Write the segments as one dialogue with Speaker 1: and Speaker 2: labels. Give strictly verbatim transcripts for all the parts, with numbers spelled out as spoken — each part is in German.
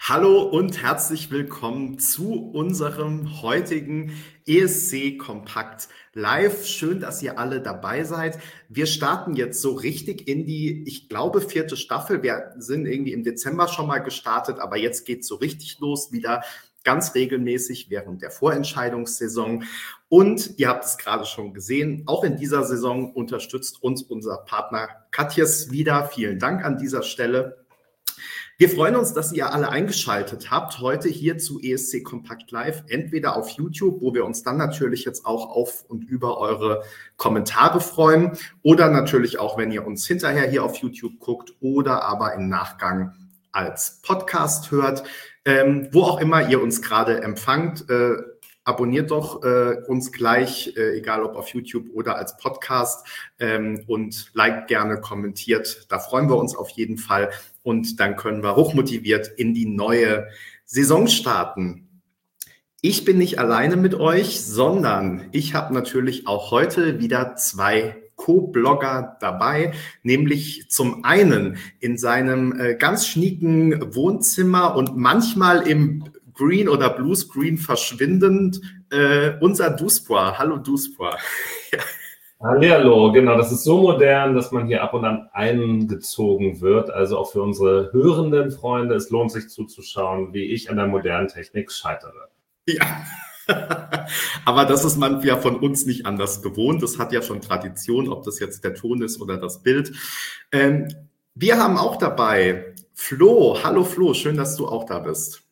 Speaker 1: Hallo und herzlich willkommen zu unserem heutigen E S C Kompakt Live. Schön, dass ihr alle dabei seid. Wir starten jetzt so richtig in die, ich glaube, vierte Staffel. Wir sind irgendwie im Dezember schon mal gestartet, aber jetzt geht es so richtig los, wieder ganz regelmäßig während der Vorentscheidungssaison. Und ihr habt es gerade schon gesehen, auch in dieser Saison unterstützt uns unser Partner Katjes wieder. Vielen Dank an dieser Stelle. Wir freuen uns, dass ihr alle eingeschaltet habt, heute hier zu E S C Kompakt Live, entweder auf YouTube, wo wir uns dann natürlich jetzt auch auf und über eure Kommentare freuen, oder natürlich auch, wenn ihr uns hinterher hier auf YouTube guckt oder aber im Nachgang als Podcast hört. Ähm, wo auch immer ihr uns gerade empfangt, äh, abonniert doch äh, uns gleich, äh, egal ob auf YouTube oder als Podcast, ähm, und liked gerne, kommentiert. Da freuen wir uns auf jeden Fall. Und dann können wir hochmotiviert in die neue Saison starten. Ich bin nicht alleine mit euch, sondern ich habe natürlich auch heute wieder zwei Co-Blogger dabei, nämlich zum einen in seinem äh, ganz schnieken Wohnzimmer und manchmal im Green oder Bluescreen verschwindend, äh, unser Duspoir. Hallo Duspoir.
Speaker 2: Hallihallo, genau, das ist so modern, dass man hier ab und an eingezogen wird. Also auch für unsere hörenden Freunde, es lohnt sich zuzuschauen, wie ich an der modernen Technik scheitere.
Speaker 1: Ja, aber das ist man ja von uns nicht anders gewohnt. Das hat ja schon Tradition, ob das jetzt der Ton ist oder das Bild. Ähm, wir haben auch dabei Flo. Hallo Flo, schön, dass du auch da bist.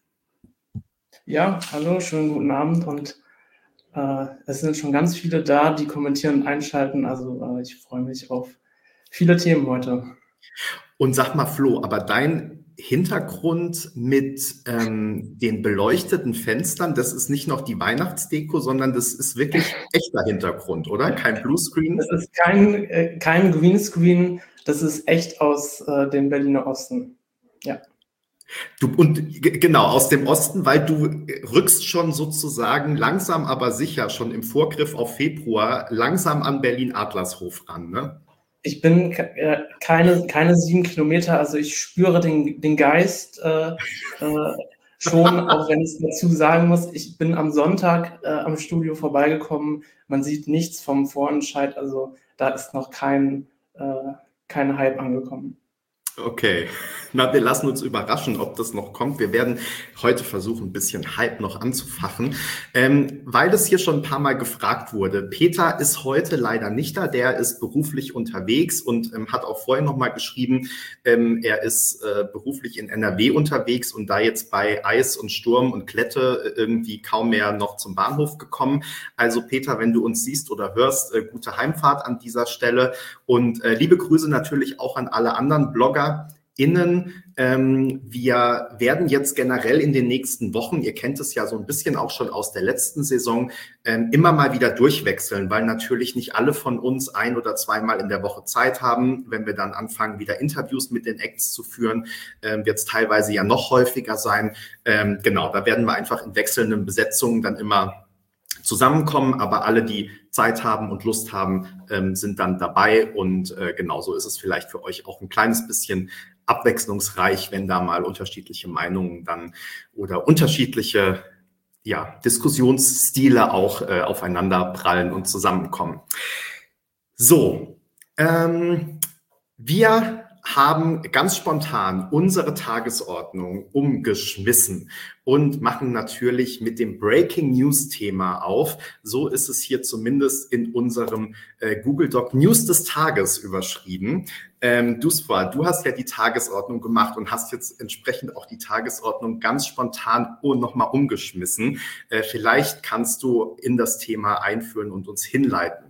Speaker 3: Ja, hallo, schönen guten Abend und äh, es sind schon ganz viele da, die kommentieren und einschalten. Also äh, ich freue mich auf viele Themen heute.
Speaker 1: Und sag mal Flo, aber dein Hintergrund mit ähm, den beleuchteten Fenstern, das ist nicht noch die Weihnachtsdeko, sondern das ist wirklich echter Hintergrund, oder? Kein Bluescreen?
Speaker 3: Das ist kein, äh, kein Greenscreen, das ist echt aus äh, dem Berliner Osten. Ja.
Speaker 1: Du, und g- genau, aus dem Osten, weil du rückst schon sozusagen langsam, aber sicher, schon im Vorgriff auf Februar, langsam an Berlin-Adlershof ran, ne?
Speaker 3: Ich bin äh, keine, keine sieben Kilometer, also ich spüre den, den Geist äh, äh, schon, auch wenn ich es dazu sagen muss, ich bin am Sonntag äh, am Studio vorbeigekommen, man sieht nichts vom Vorentscheid, also da ist noch kein, äh, kein Hype angekommen.
Speaker 1: Okay, na, wir lassen uns überraschen, ob das noch kommt. Wir werden heute versuchen, ein bisschen Hype noch anzufachen, ähm, weil das hier schon ein paar Mal gefragt wurde. Peter ist heute leider nicht da, der ist beruflich unterwegs und ähm, hat auch vorhin nochmal geschrieben, ähm, er ist äh, beruflich in N R W unterwegs und da jetzt bei Eis und Sturm und Klette irgendwie kaum mehr noch zum Bahnhof gekommen. Also Peter, wenn du uns siehst oder hörst, äh, gute Heimfahrt an dieser Stelle und äh, liebe Grüße natürlich auch an alle anderen Blogger, Innen. Ähm, wir werden jetzt generell in den nächsten Wochen, ihr kennt es ja so ein bisschen auch schon aus der letzten Saison, ähm, immer mal wieder durchwechseln, weil natürlich nicht alle von uns ein- oder zweimal in der Woche Zeit haben. Wenn wir dann anfangen, wieder Interviews mit den Acts zu führen, ähm, wird es teilweise ja noch häufiger sein. Ähm, genau, da werden wir einfach in wechselnden Besetzungen dann immer zusammenkommen, aber alle, die Zeit haben und Lust haben, ähm, sind dann dabei und äh, genauso ist es vielleicht für euch auch ein kleines bisschen abwechslungsreich, wenn da mal unterschiedliche Meinungen dann oder unterschiedliche ja, Diskussionsstile auch äh, aufeinander prallen und zusammenkommen. So, ähm, wir haben ganz spontan unsere Tagesordnung umgeschmissen und machen natürlich mit dem Breaking News Thema auf. So ist es hier zumindest in unserem äh, Google Doc News des Tages überschrieben. Ähm, Duspoir, du hast ja die Tagesordnung gemacht und hast jetzt entsprechend auch die Tagesordnung ganz spontan oh, nochmal umgeschmissen. Äh, vielleicht kannst du in das Thema einführen und uns hinleiten.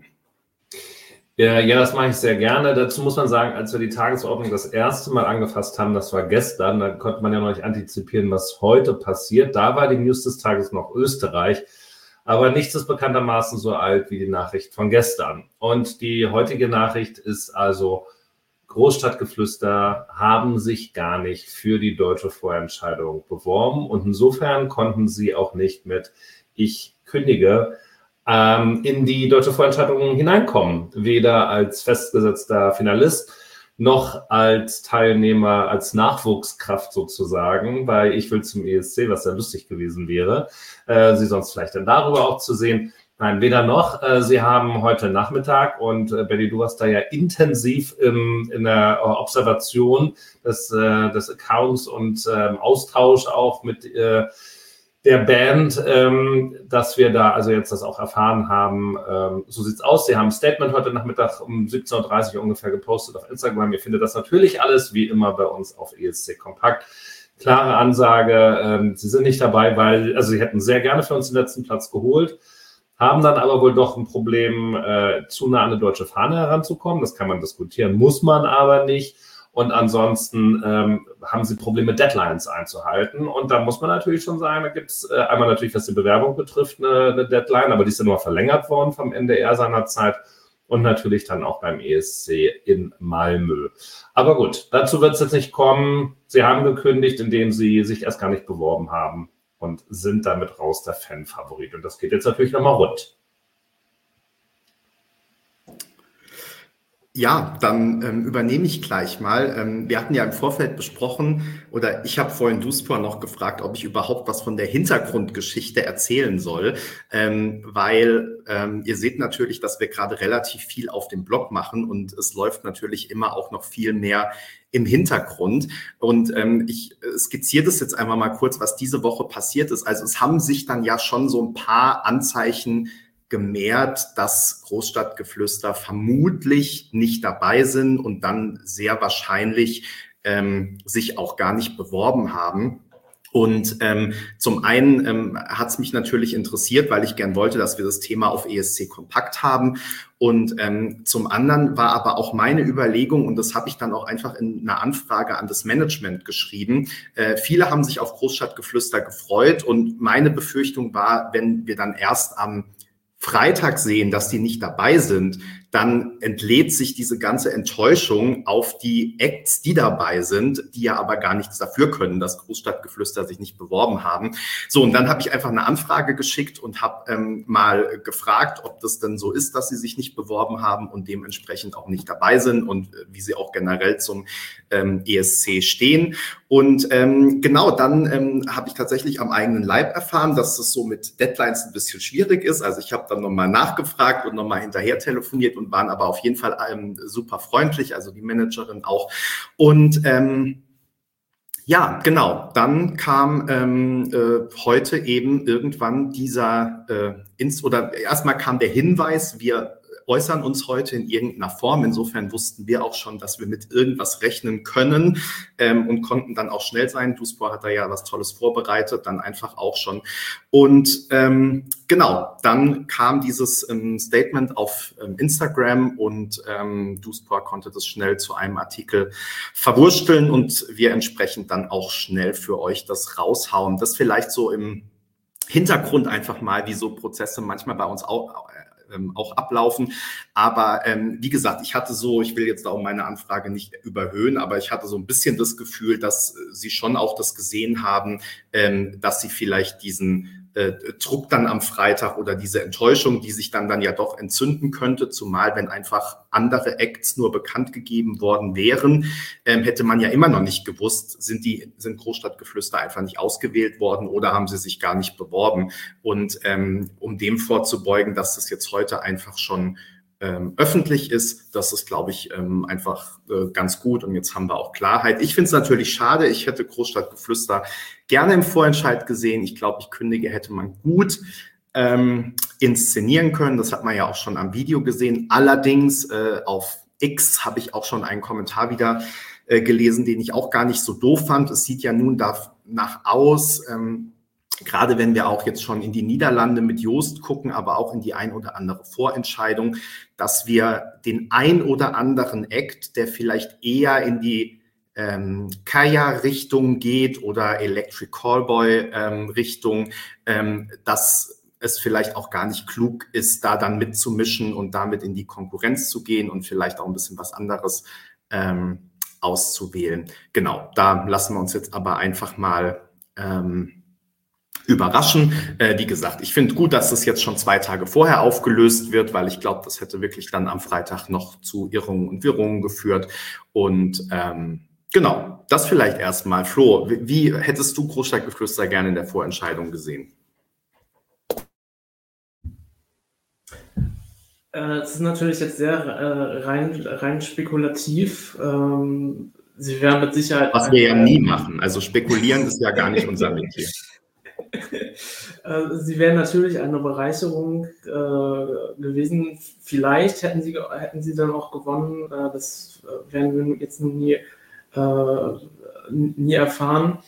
Speaker 2: Ja, ja, das mache ich sehr gerne. Dazu muss man sagen, als wir die Tagesordnung das erste Mal angefasst haben, das war gestern, da konnte man ja noch nicht antizipieren, was heute passiert. Da war die News des Tages noch Österreich, aber nichts ist bekanntermaßen so alt wie die Nachricht von gestern. Und die heutige Nachricht ist also, Großstadtgeflüster haben sich gar nicht für die deutsche Vorentscheidung beworben und insofern konnten sie auch nicht mit Ich kündige in die deutsche Vorentscheidung hineinkommen, weder als festgesetzter Finalist noch als Teilnehmer, als Nachwuchskraft sozusagen, weil ich will zum E S C, was ja lustig gewesen wäre, äh, Sie sonst vielleicht dann darüber auch zu sehen. Nein, weder noch. Äh, Sie haben heute Nachmittag und äh, Benny, du warst da ja intensiv im, in der Observation des, äh, des Accounts und äh, Austausch auch mit äh, der Band, ähm, dass wir da also jetzt das auch erfahren haben. Ähm, so sieht's aus. Sie haben ein Statement heute Nachmittag um siebzehn Uhr dreißig ungefähr gepostet auf Instagram. Ihr findet das natürlich alles wie immer bei uns auf E S C Kompakt. Klare Ansage, ähm, Sie sind nicht dabei, weil, also Sie hätten sehr gerne für uns den letzten Platz geholt, haben dann aber wohl doch ein Problem, äh, zu nah an eine deutsche Fahne heranzukommen. Das kann man diskutieren, muss man aber nicht. Und ansonsten ähm, haben sie Probleme, Deadlines einzuhalten. Und da muss man natürlich schon sagen, da gibt es äh, einmal natürlich, was die Bewerbung betrifft, eine, eine Deadline, aber die ist ja nur verlängert worden vom N D R seinerzeit. Und natürlich dann auch beim E S C in Malmö. Aber gut, dazu wird es jetzt nicht kommen. Sie haben gekündigt, indem sie sich erst gar nicht beworben haben und sind damit raus der Fan-Favorit. Und das geht jetzt natürlich nochmal rund.
Speaker 1: Ja, dann ähm, übernehme ich gleich mal. Ähm, wir hatten ja im Vorfeld besprochen, oder ich habe vorhin Duspor noch gefragt, ob ich überhaupt was von der Hintergrundgeschichte erzählen soll, ähm, weil ähm, ihr seht natürlich, dass wir gerade relativ viel auf dem Blog machen und es läuft natürlich immer auch noch viel mehr im Hintergrund. Und ähm, ich skizziere das jetzt einmal mal kurz, was diese Woche passiert ist. Also es haben sich dann ja schon so ein paar Anzeichen gemehrt, dass Großstadtgeflüster vermutlich nicht dabei sind und dann sehr wahrscheinlich ähm, sich auch gar nicht beworben haben. Und ähm, zum einen ähm, hat es mich natürlich interessiert, weil ich gern wollte, dass wir das Thema auf E S C Kompakt haben. Und ähm, zum anderen war aber auch meine Überlegung, und das habe ich dann auch einfach in einer Anfrage an das Management geschrieben, äh, viele haben sich auf Großstadtgeflüster gefreut und meine Befürchtung war, wenn wir dann erst am Freitag sehen, dass die nicht dabei sind, dann entlädt sich diese ganze Enttäuschung auf die Acts, die dabei sind, die ja aber gar nichts dafür können, dass Großstadtgeflüster sich nicht beworben haben. So, und dann habe ich einfach eine Anfrage geschickt und habe ähm, mal gefragt, ob das denn so ist, dass sie sich nicht beworben haben und dementsprechend auch nicht dabei sind und äh, wie sie auch generell zum ähm, E S C stehen. Und ähm, genau, dann ähm, habe ich tatsächlich am eigenen Leib erfahren, dass das so mit Deadlines ein bisschen schwierig ist. Also ich habe dann nochmal nachgefragt und nochmal hinterher telefoniert und waren aber auf jeden Fall ähm, super freundlich, also die Managerin auch. Und ähm, ja, genau, dann kam ähm, äh, heute eben irgendwann dieser, äh, ins, oder erstmal kam der Hinweis, wir äußern uns heute in irgendeiner Form. Insofern wussten wir auch schon, dass wir mit irgendwas rechnen können ähm, und konnten dann auch schnell sein. Duspor hat da ja was Tolles vorbereitet, dann einfach auch schon. Und ähm, genau, dann kam dieses ähm, Statement auf ähm, Instagram und ähm, Duspor konnte das schnell zu einem Artikel verwursteln und wir entsprechend dann auch schnell für euch das raushauen. Das vielleicht so im Hintergrund einfach mal, wie so Prozesse manchmal bei uns auch Ähm, auch ablaufen. Aber ähm, wie gesagt, ich hatte so, ich will jetzt auch meine Anfrage nicht überhöhen, aber ich hatte so ein bisschen das Gefühl, dass äh, Sie schon auch das gesehen haben, ähm, dass Sie vielleicht diesen äh, Druck dann am Freitag oder diese Enttäuschung, die sich dann dann ja doch entzünden könnte, zumal wenn einfach andere Acts nur bekannt gegeben worden wären, ähm, hätte man ja immer noch nicht gewusst, sind die sind Großstadtgeflüster einfach nicht ausgewählt worden oder haben sie sich gar nicht beworben. Und ähm, um dem vorzubeugen, dass das jetzt heute einfach schon ähm, öffentlich ist, das ist, glaube ich, ähm, einfach äh, ganz gut. Und jetzt haben wir auch Klarheit. Ich finde es natürlich schade. Ich hätte Großstadtgeflüster gerne im Vorentscheid gesehen. Ich glaube, ich kündige hätte man gut ähm, inszenieren können. Das hat man ja auch schon am Video gesehen. Allerdings äh, auf X habe ich auch schon einen Kommentar wieder äh, gelesen, den ich auch gar nicht so doof fand. Es sieht ja nun danach aus, ähm, gerade wenn wir auch jetzt schon in die Niederlande mit Joost gucken, aber auch in die ein oder andere Vorentscheidung, dass wir den ein oder anderen Act, der vielleicht eher in die ähm, Kaya-Richtung geht oder Electric Callboy-Richtung, ähm, dass es vielleicht auch gar nicht klug ist, da dann mitzumischen und damit in die Konkurrenz zu gehen und vielleicht auch ein bisschen was anderes ähm, auszuwählen. Genau, da lassen wir uns jetzt aber einfach mal ähm, überraschen. Äh, wie gesagt, ich finde gut, dass das jetzt schon zwei Tage vorher aufgelöst wird, weil ich glaube, das hätte wirklich dann am Freitag noch zu Irrungen und Wirrungen geführt. Und ähm, genau, das vielleicht erstmal. Flo, wie, wie hättest du Großstadtgeflüster gerne in der Vorentscheidung gesehen?
Speaker 3: Es ist natürlich jetzt sehr äh, rein, rein spekulativ. Ähm, Sie werden mit Sicherheit...
Speaker 1: Was wir ja nie machen. Also spekulieren ist ja gar nicht unser Metier.
Speaker 3: Sie wären natürlich eine Bereicherung äh, gewesen. Vielleicht hätten Sie, hätten Sie dann auch gewonnen. Äh, das werden wir jetzt nie, äh, nie erfahren.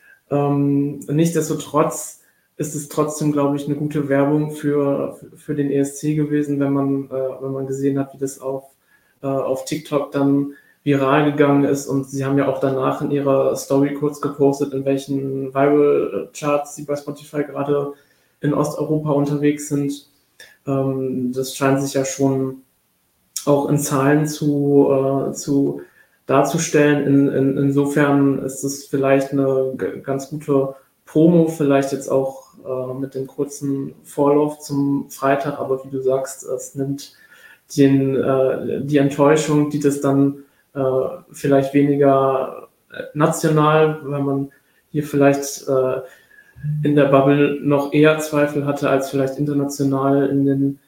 Speaker 3: Ähm, nichtsdestotrotz ist es trotzdem, glaube ich, eine gute Werbung für, für den E S C gewesen, wenn man, äh, wenn man gesehen hat, wie das auf, äh, auf TikTok dann viral gegangen ist. Und sie haben ja auch danach in ihrer Story kurz gepostet, in welchen Viral-Charts sie bei Spotify gerade in Osteuropa unterwegs sind. Ähm, das scheint sich ja schon auch in Zahlen zu, äh, zu darzustellen. In, in, insofern ist es vielleicht eine g- ganz gute Promo, vielleicht jetzt auch äh, mit dem kurzen Vorlauf zum Freitag, aber wie du sagst, es nimmt den, äh, die Enttäuschung, die das dann äh, vielleicht weniger national, weil man hier vielleicht äh, in der Bubble noch eher Zweifel hatte als vielleicht international in den,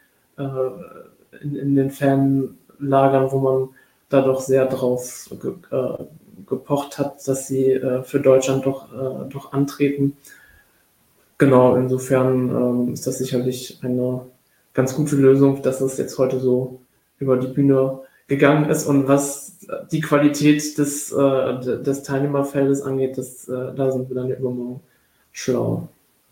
Speaker 3: äh, in, in den Fanlagern, wo man da doch sehr drauf ge, äh, gepocht hat, dass sie äh, für Deutschland doch, äh, doch antreten. Genau, insofern ähm, ist das sicherlich eine ganz gute Lösung, dass es jetzt heute so über die Bühne gegangen ist. Und was die Qualität des, äh, des Teilnehmerfeldes angeht, das, äh, da sind wir dann ja übermorgen schlau.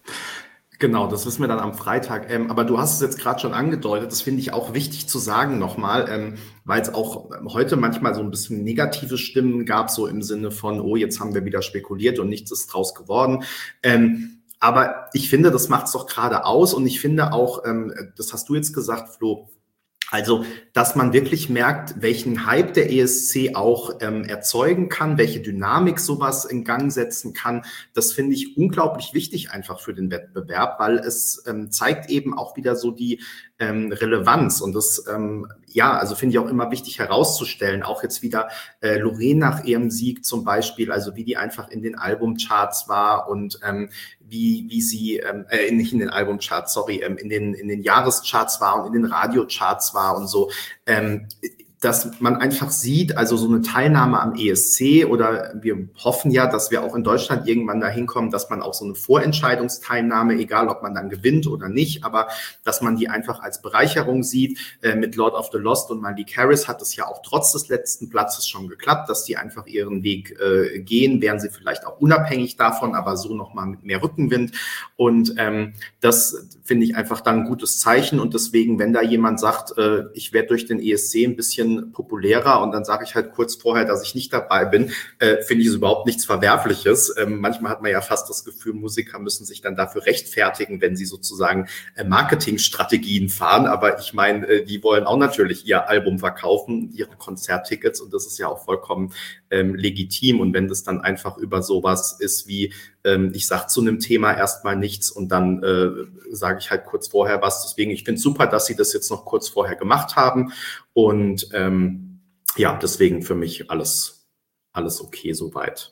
Speaker 1: Genau, das wissen wir dann am Freitag. Ähm, aber du hast es jetzt gerade schon angedeutet, das finde ich auch wichtig zu sagen nochmal, ähm, weil es auch heute manchmal so ein bisschen negative Stimmen gab, so im Sinne von, oh, jetzt haben wir wieder spekuliert und nichts ist draus geworden. Ähm, aber ich finde, das macht es doch gerade aus und ich finde auch, ähm, das hast du jetzt gesagt, Flo, also, dass man wirklich merkt, welchen Hype der E S C auch ähm, erzeugen kann, welche Dynamik sowas in Gang setzen kann, das finde ich unglaublich wichtig einfach für den Wettbewerb, weil es ähm, zeigt eben auch wieder so die ähm, Relevanz und das, ähm, ja, also finde ich auch immer wichtig herauszustellen, auch jetzt wieder äh, Loreen nach ihrem Sieg zum Beispiel, also wie die einfach in den Albumcharts war und ähm, wie wie sie, ähm, äh, nicht in den Albumcharts, sorry, ähm, in den in den Jahrescharts war und in den Radiocharts war und so, ähm, dass man einfach sieht, also so eine Teilnahme am E S C oder wir hoffen ja, dass wir auch in Deutschland irgendwann dahin kommen, dass man auch so eine Vorentscheidungsteilnahme, egal ob man dann gewinnt oder nicht, aber dass man die einfach als Bereicherung sieht. Äh, mit Lord of the Lost und Malik Harris hat es ja auch trotz des letzten Platzes schon geklappt, dass die einfach ihren Weg äh, gehen, wären sie vielleicht auch unabhängig davon, aber so nochmal mit mehr Rückenwind. Und ähm, das finde ich einfach dann ein gutes Zeichen und deswegen, wenn da jemand sagt, äh, ich werde durch den E S C ein bisschen populärer und dann sage ich halt kurz vorher, dass ich nicht dabei bin, äh, finde ich es überhaupt nichts Verwerfliches. Ähm, manchmal hat man ja fast das Gefühl, Musiker müssen sich dann dafür rechtfertigen, wenn sie sozusagen äh, Marketingstrategien fahren, aber ich meine, äh, die wollen auch natürlich ihr Album verkaufen, ihre Konzerttickets und das ist ja auch vollkommen ähm, legitim und wenn das dann einfach über sowas ist wie, ähm, ich sage zu einem Thema erstmal nichts und dann äh, sage ich halt kurz vorher was, deswegen, ich finde es super, dass sie das jetzt noch kurz vorher gemacht haben und ähm, ja, deswegen für mich alles, alles okay soweit.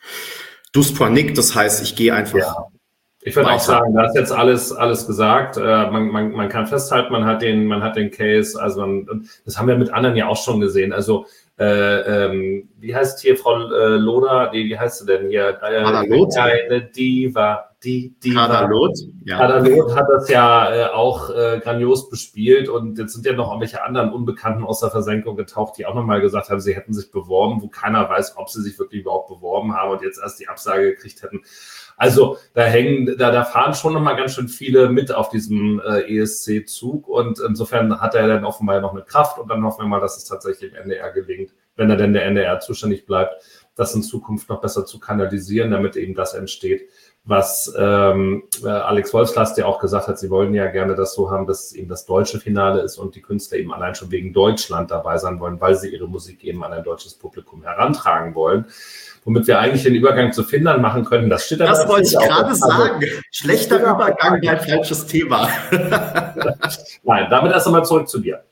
Speaker 1: Dus por Nick, das heißt, ich gehe einfach.
Speaker 2: Ja. Ich würde auch sagen, da ist jetzt alles, alles gesagt. Äh, man, man, man kann festhalten, man hat den, man hat den Case, also man, das haben wir mit anderen ja auch schon gesehen. Also äh, ähm, wie heißt hier Frau äh, Loda? Nee, wie heißt sie denn hier? Äh, eine Diva. Die, die
Speaker 1: Kadalot, ja.
Speaker 2: Kadalot hat das ja äh, auch äh, grandios bespielt und jetzt sind ja noch irgendwelche anderen Unbekannten aus der Versenkung getaucht, die auch nochmal gesagt haben, sie hätten sich beworben, wo keiner weiß, ob sie sich wirklich überhaupt beworben haben und jetzt erst die Absage gekriegt hätten. Also da hängen, da, da fahren schon nochmal ganz schön viele mit auf diesem äh, E S C-Zug und insofern hat er dann offenbar noch eine Kraft und dann hoffen wir mal, dass es tatsächlich im N D R gelingt, wenn er denn der N D R zuständig bleibt, das in Zukunft noch besser zu kanalisieren, damit eben das entsteht, was ähm, Alex Wolfslast ja auch gesagt hat, sie wollen ja gerne das so haben, dass es eben das deutsche Finale ist und die Künstler eben allein schon wegen Deutschland dabei sein wollen, weil sie ihre Musik eben an ein deutsches Publikum herantragen wollen. Womit wir eigentlich den Übergang zu Finnland machen könnten. Das steht
Speaker 1: Das wollte ich gerade
Speaker 2: also,
Speaker 1: sagen. Schlechter Übergang, ein falsches Thema.
Speaker 2: Nein, damit erst einmal zurück zu dir.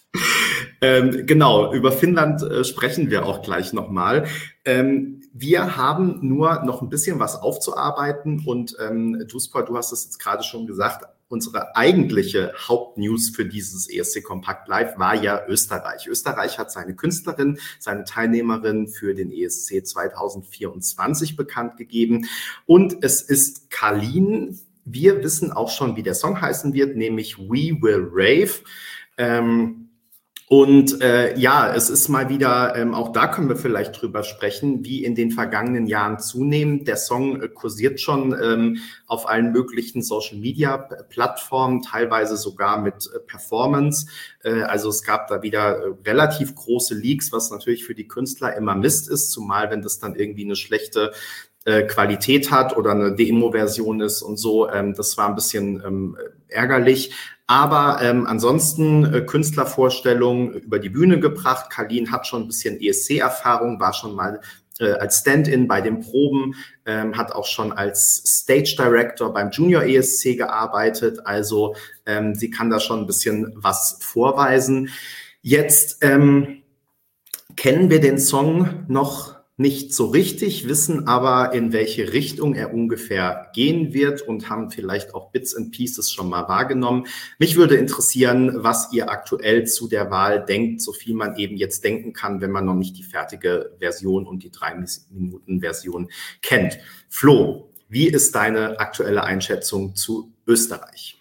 Speaker 1: Ähm, genau, über Finnland äh, sprechen wir auch gleich nochmal. Ähm, wir haben nur noch ein bisschen was aufzuarbeiten und ähm, Duspor, du hast es jetzt gerade schon gesagt, unsere eigentliche Hauptnews für dieses E S C Kompakt Live war ja Österreich. Österreich hat seine Künstlerin, seine Teilnehmerin für den E S C zwanzig vierundzwanzig bekannt gegeben und es ist Kalin. Wir wissen auch schon, wie der Song heißen wird, nämlich We Will Rave. Ähm, Und äh, ja, es ist mal wieder, ähm, auch da können wir vielleicht drüber sprechen, wie in den vergangenen Jahren zunehmend. Der Song äh, kursiert schon ähm, auf allen möglichen Social-Media-Plattformen, teilweise sogar mit äh, Performance. Äh, also es gab da wieder äh, relativ große Leaks, was natürlich für die Künstler immer Mist ist, zumal wenn das dann irgendwie eine schlechte äh, Qualität hat oder eine Demo-Version ist und so. Ähm, das war ein bisschen ähm, ärgerlich. Aber ähm, ansonsten äh, Künstlervorstellungen über die Bühne gebracht. Kalin hat schon ein bisschen E S C-Erfahrung, war schon mal äh, als Stand-in bei den Proben, ähm, hat auch schon als Stage Director beim Junior E S C gearbeitet. Also ähm, sie kann da schon ein bisschen was vorweisen. Jetzt ähm, kennen wir den Song noch nicht so richtig, wissen aber, in welche Richtung er ungefähr gehen wird und haben vielleicht auch Bits and Pieces schon mal wahrgenommen. Mich würde interessieren, was ihr aktuell zu der Wahl denkt, so viel man eben jetzt denken kann, wenn man noch nicht die fertige Version und die drei Minuten Version kennt. Flo, wie ist deine aktuelle Einschätzung zu Österreich?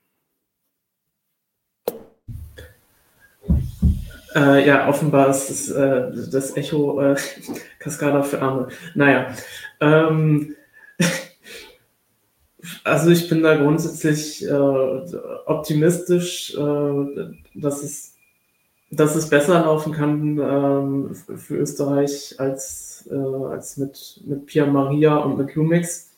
Speaker 3: Äh, ja, offenbar ist das, äh, das Echo äh, Cascada für Arme. Naja, ähm, also ich bin da grundsätzlich äh, optimistisch, äh, dass es, dass es besser laufen kann äh, für Österreich als, äh, als mit, mit Pia Maria und mit Lumix.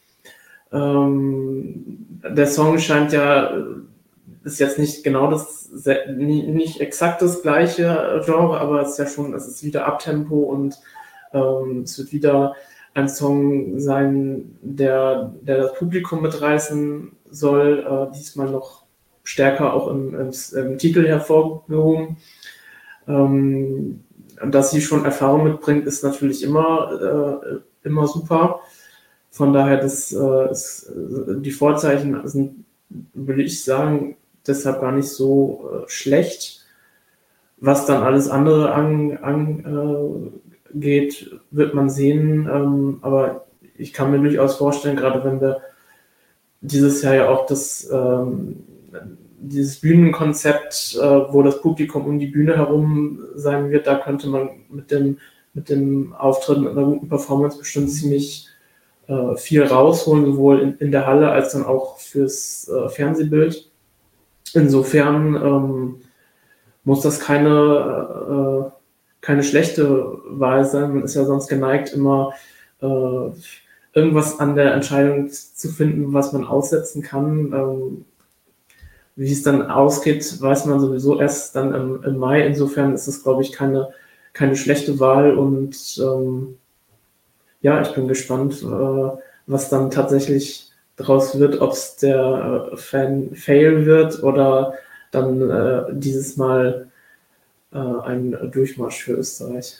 Speaker 3: Ähm, der Song scheint ja, ist jetzt nicht genau das, nicht exakt das gleiche Genre, aber es ist ja schon, es ist wieder Abtempo und ähm, es wird wieder ein Song sein, der, der das Publikum mitreißen soll, äh, diesmal noch stärker auch im, im, im Titel hervorgehoben. Ähm, dass sie schon Erfahrung mitbringt, ist natürlich immer, äh, immer super. Von daher, das, äh, ist, die Vorzeichen sind, würde ich sagen, deshalb gar nicht so äh, schlecht. Was dann alles andere angeht, an, äh, wird man sehen. Ähm, aber ich kann mir durchaus vorstellen, gerade wenn wir dieses Jahr ja auch das, ähm, dieses Bühnenkonzept, äh, wo das Publikum um die Bühne herum sein wird, da könnte man mit dem, mit dem Auftritt, mit einer guten Performance bestimmt ziemlich äh, viel rausholen, sowohl in, in der Halle als dann auch fürs äh, Fernsehbild. Insofern ähm, muss das keine, äh, keine schlechte Wahl sein. Man ist ja sonst geneigt, immer äh, irgendwas an der Entscheidung zu finden, was man aussetzen kann. Ähm, wie es dann ausgeht, weiß man sowieso erst dann im, im Mai. Insofern ist es, glaube ich, keine, keine schlechte Wahl. Und ähm, ja, ich bin gespannt, äh, was dann tatsächlich draus wird, ob es der äh, Fan-Fail wird oder dann äh, dieses Mal äh, ein Durchmarsch für Österreich.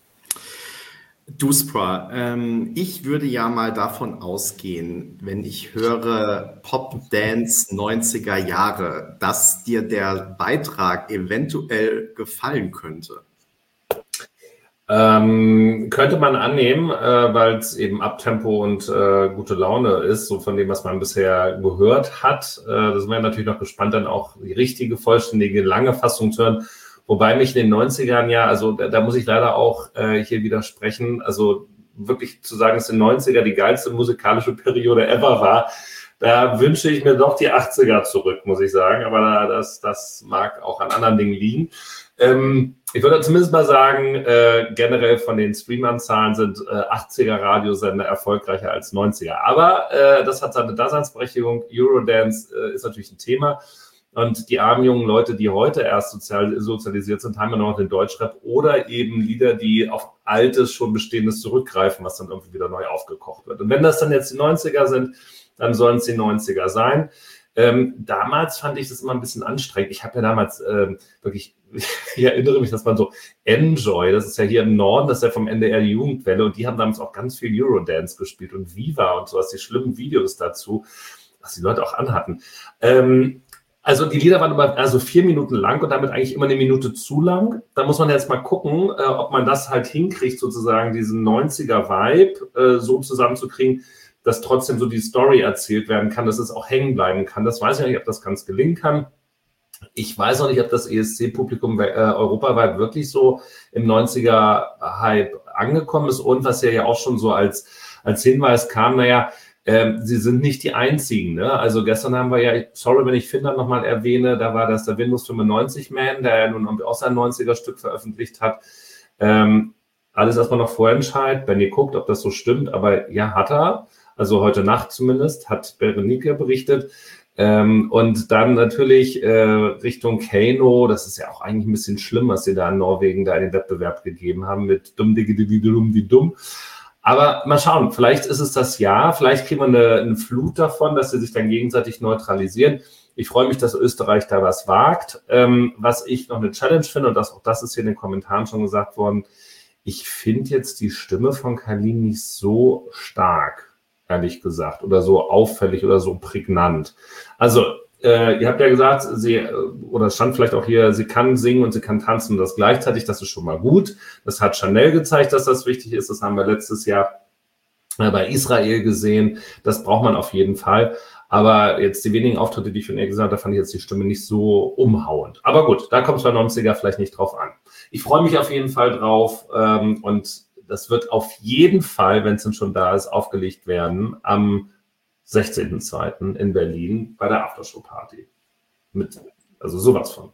Speaker 1: Duspor, ähm, ich würde ja mal davon ausgehen, wenn ich höre Pop, Dance, neunziger Jahre, dass dir der Beitrag eventuell gefallen könnte.
Speaker 2: Ähm, könnte man annehmen, äh, weil es eben Abtempo und äh, gute Laune ist, so von dem, was man bisher gehört hat. Äh, da sind wir natürlich noch gespannt, dann auch die richtige, vollständige, lange Fassung zu hören. Wobei mich in den neunzigern ja, also da, da muss ich leider auch äh, hier widersprechen, also wirklich zu sagen, dass die neunziger die geilste musikalische Periode ever war, Da wünsche ich mir doch die achtziger zurück, muss ich sagen. Aber das, das mag auch an anderen Dingen liegen. Ähm, ich würde zumindest mal sagen, äh, generell von den Streamanzahlen sind äh, achtziger-Radiosender erfolgreicher als neunziger. Aber äh, das hat seine Daseinsberechtigung. Eurodance äh, ist natürlich ein Thema. Und die armen jungen Leute, die heute erst sozial, sozialisiert sind, haben ja noch den Deutschrap oder eben Lieder, die auf altes, schon bestehendes zurückgreifen, was dann irgendwie wieder neu aufgekocht wird. Und wenn das dann jetzt die neunziger sind, dann sollen es die neunziger sein. Ähm, damals fand ich das immer ein bisschen anstrengend. Ich habe ja damals ähm, wirklich, ich erinnere mich, dass man so Enjoy, das ist ja hier im Norden, das ist ja vom N D R die Jugendwelle und die haben damals auch ganz viel Eurodance gespielt und Viva und sowas, die schlimmen Videos dazu, was die Leute auch anhatten. Ähm, Also die Lieder waren immer also vier Minuten lang und damit eigentlich immer eine Minute zu lang. Da muss man jetzt mal gucken, äh, ob man das halt hinkriegt, sozusagen diesen neunziger-Vibe äh, so zusammenzukriegen, dass trotzdem so die Story erzählt werden kann, dass es auch hängen bleiben kann. Das weiß ich nicht, ob das ganz gelingen kann. Ich weiß auch nicht, ob das E S C-Publikum äh, europaweit wirklich so im neunziger-Hype angekommen ist und was ja auch schon so als, als Hinweis kam, naja, Ähm, sie sind nicht die einzigen. Ne? Also gestern haben wir ja, sorry, wenn ich Finder nochmal erwähne, da war das der Windows fünfundneunzig Man, der ja nun auch sein neunziger-Stück veröffentlicht hat. Ähm, alles erstmal noch Vorentscheid, wenn ihr guckt, ob das so stimmt. Aber ja, hat er. Also heute Nacht zumindest, hat Berenike berichtet. Ähm, und dann natürlich äh, Richtung Kano, das ist ja auch eigentlich ein bisschen schlimm, was sie da in Norwegen da in den Wettbewerb gegeben haben mit dumm, diggi, diggi, dumm, die dumm. Aber mal schauen, vielleicht ist es das Jahr, vielleicht kriegen wir eine, eine Flut davon, dass sie sich dann gegenseitig neutralisieren. Ich freue mich, dass Österreich da was wagt. Ähm, was ich noch eine Challenge finde, und das, auch das ist hier in den Kommentaren schon gesagt worden, ich finde jetzt die Stimme von Kalin nicht so stark, ehrlich gesagt, oder so auffällig oder so prägnant. Also, Äh, ihr habt ja gesagt, sie, oder stand vielleicht auch hier, sie kann singen und sie kann tanzen und das gleichzeitig, das ist schon mal gut. Das hat Chanel gezeigt, dass das wichtig ist. Das haben wir letztes Jahr äh, bei Israel gesehen. Das braucht man auf jeden Fall. Aber jetzt die wenigen Auftritte, die ich von ihr gesagt habe, da fand ich jetzt die Stimme nicht so umhauend. Aber gut, da kommt es bei neunziger vielleicht nicht drauf an. Ich freue mich auf jeden Fall drauf ähm, und das wird auf jeden Fall, wenn es denn schon da ist, aufgelegt werden am sechzehnten zweiten in Berlin bei der Aftershow-Party. Mit, also sowas von.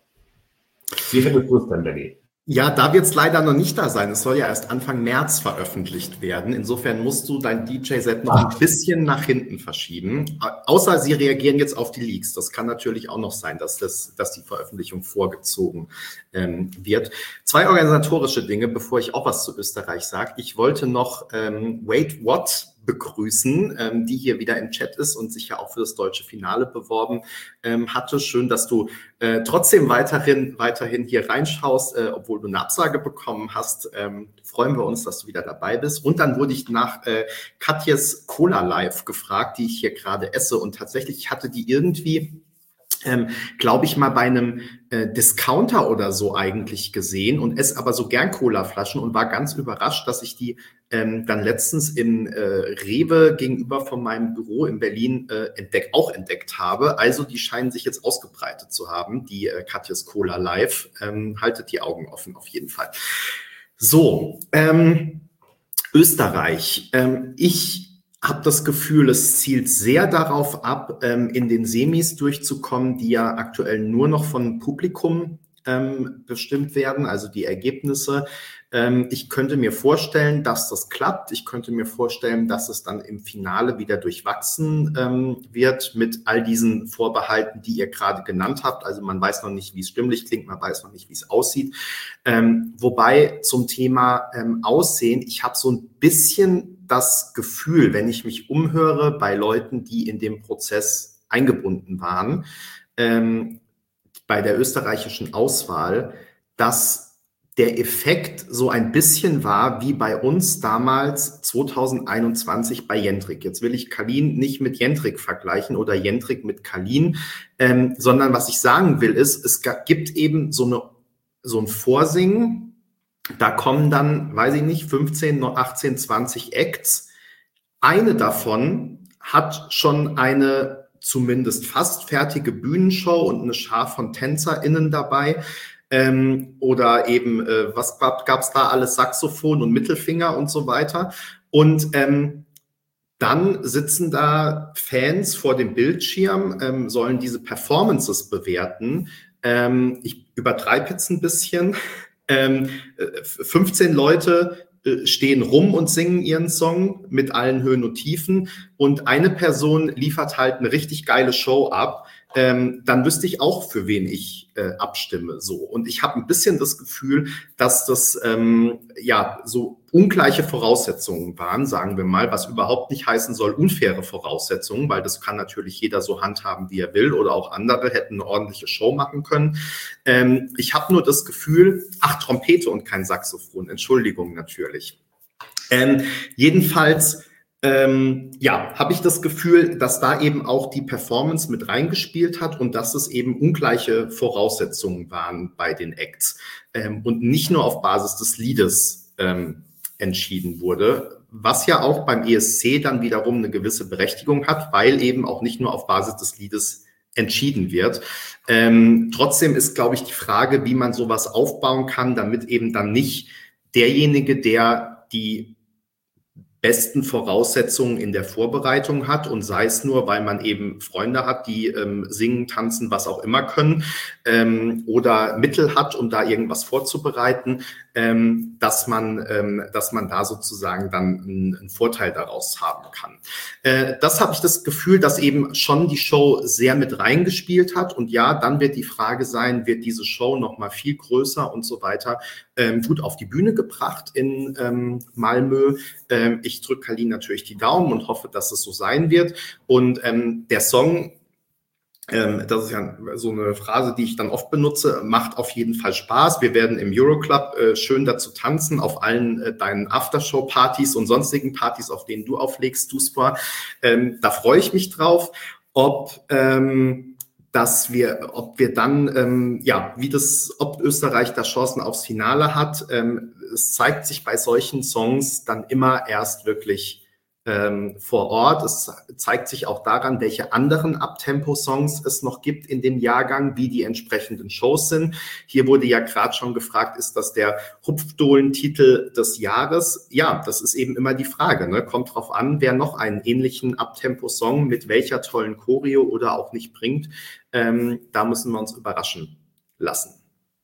Speaker 2: Wie findest du es denn, Benny?
Speaker 1: Ja, da wird es leider noch nicht da sein. Es soll ja erst Anfang März veröffentlicht werden. Insofern musst du dein D J-Set noch ein bisschen nach hinten verschieben. Außer sie reagieren jetzt auf die Leaks. Das kann natürlich auch noch sein, dass, das, dass die Veröffentlichung vorgezogen ähm, wird. Zwei organisatorische Dinge, bevor ich auch was zu Österreich sage. Ich wollte noch ähm, Wait What begrüßen, ähm, die hier wieder im Chat ist und sich ja auch für das deutsche Finale beworben ähm, hatte. Schön, dass du äh, trotzdem weiterhin, weiterhin hier reinschaust, äh, obwohl du eine Absage bekommen hast. Ähm, freuen wir uns, dass du wieder dabei bist. Und dann wurde ich nach äh, Katjes Cola Live gefragt, die ich hier gerade esse. Und tatsächlich, ich hatte die irgendwie Ähm, glaube ich mal bei einem äh, Discounter oder so eigentlich gesehen und esse aber so gern Colaflaschen und war ganz überrascht, dass ich die ähm, dann letztens im äh, Rewe gegenüber von meinem Büro in Berlin äh, entdeck, auch entdeckt habe. Also die scheinen sich jetzt ausgebreitet zu haben, die äh, Katjes Cola Live. Ähm, haltet die Augen offen auf jeden Fall. So, ähm, Österreich. Ähm, ich habe das Gefühl, es zielt sehr darauf ab, ähm, in den Semis durchzukommen, die ja aktuell nur noch von Publikum ähm, bestimmt werden, also die Ergebnisse. Ähm, ich könnte mir vorstellen, dass das klappt. Ich könnte mir vorstellen, dass es dann im Finale wieder durchwachsen ähm, wird mit all diesen Vorbehalten, die ihr gerade genannt habt. Also man weiß noch nicht, wie es stimmlich klingt, man weiß noch nicht, wie es aussieht. Ähm, wobei zum Thema ähm, Aussehen, ich habe so ein bisschen das Gefühl, wenn ich mich umhöre bei Leuten, die in dem Prozess eingebunden waren, ähm, bei der österreichischen Auswahl, dass der Effekt so ein bisschen war wie bei uns damals zwanzig einundzwanzig bei Jendrik. Jetzt will ich Kalin nicht mit Jendrik vergleichen oder Jendrik mit Kalin, ähm, sondern was ich sagen will ist, es gibt eben so, eine, so ein Vorsingen. Da kommen dann, weiß ich nicht, fünfzehn, achtzehn, zwanzig Acts. Eine davon hat schon eine zumindest fast fertige Bühnenshow und eine Schar von TänzerInnen dabei. Ähm, oder eben, äh, was gab es da alles? Saxophon und Mittelfinger und so weiter. Und ähm, dann sitzen da Fans vor dem Bildschirm, ähm, sollen diese Performances bewerten. Ähm, ich übertreibe jetzt ein bisschen. Ähm, fünfzehn Leute äh, stehen rum und singen ihren Song mit allen Höhen und Tiefen und eine Person liefert halt eine richtig geile Show ab. Ähm, dann wüsste ich auch, für wen ich äh, abstimme. So. Und ich habe ein bisschen das Gefühl, dass das ähm, ja so ungleiche Voraussetzungen waren, sagen wir mal, was überhaupt nicht heißen soll, unfaire Voraussetzungen, weil das kann natürlich jeder so handhaben, wie er will, oder auch andere hätten eine ordentliche Show machen können. Ähm, ich habe nur das Gefühl, ach, Trompete und kein Saxophon, Entschuldigung natürlich. Ähm, jedenfalls Ähm, ja, habe ich das Gefühl, dass da eben auch die Performance mit reingespielt hat und dass es eben ungleiche Voraussetzungen waren bei den Acts ähm, und nicht nur auf Basis des Liedes ähm, entschieden wurde, was ja auch beim E S C dann wiederum eine gewisse Berechtigung hat, weil eben auch nicht nur auf Basis des Liedes entschieden wird. Ähm, trotzdem ist, glaube ich, die Frage, wie man sowas aufbauen kann, damit eben dann nicht derjenige, der die besten Voraussetzungen in der Vorbereitung hat und sei es nur, weil man eben Freunde hat, die ähm, singen, tanzen, was auch immer können ähm, oder Mittel hat, um da irgendwas vorzubereiten, ähm, dass man, ähm, dass man da sozusagen dann einen, einen Vorteil daraus haben kann. Äh, das habe ich das Gefühl, dass eben schon die Show sehr mit reingespielt hat und ja, dann wird die Frage sein, wird diese Show noch mal viel größer und so weiter ähm, gut auf die Bühne gebracht in ähm, Malmö. Ähm, ich drücke Kalin natürlich die Daumen und hoffe, dass es so sein wird. Und ähm, der Song, ähm, das ist ja so eine Phrase, die ich dann oft benutze, macht auf jeden Fall Spaß. Wir werden im Euroclub äh, schön dazu tanzen, auf allen äh, deinen Aftershow-Partys und sonstigen Partys, auf denen du auflegst, Duspor. Ähm, da freue ich mich drauf. Ob ähm, dass wir, ob wir dann, ähm, ja, wie das, ob Österreich da Chancen aufs Finale hat. Ähm, es zeigt sich bei solchen Songs dann immer erst wirklich ähm, vor Ort. Es zeigt sich auch daran, welche anderen Abtempo-Songs es noch gibt in dem Jahrgang, wie die entsprechenden Shows sind. Hier wurde ja gerade schon gefragt, ist das der Hupfdohlen-Titel des Jahres? Ja, das ist eben immer die Frage, ne? Kommt drauf an, wer noch einen ähnlichen Abtempo-Song mit welcher tollen Choreo oder auch nicht bringt. Ähm, da müssen wir uns überraschen lassen.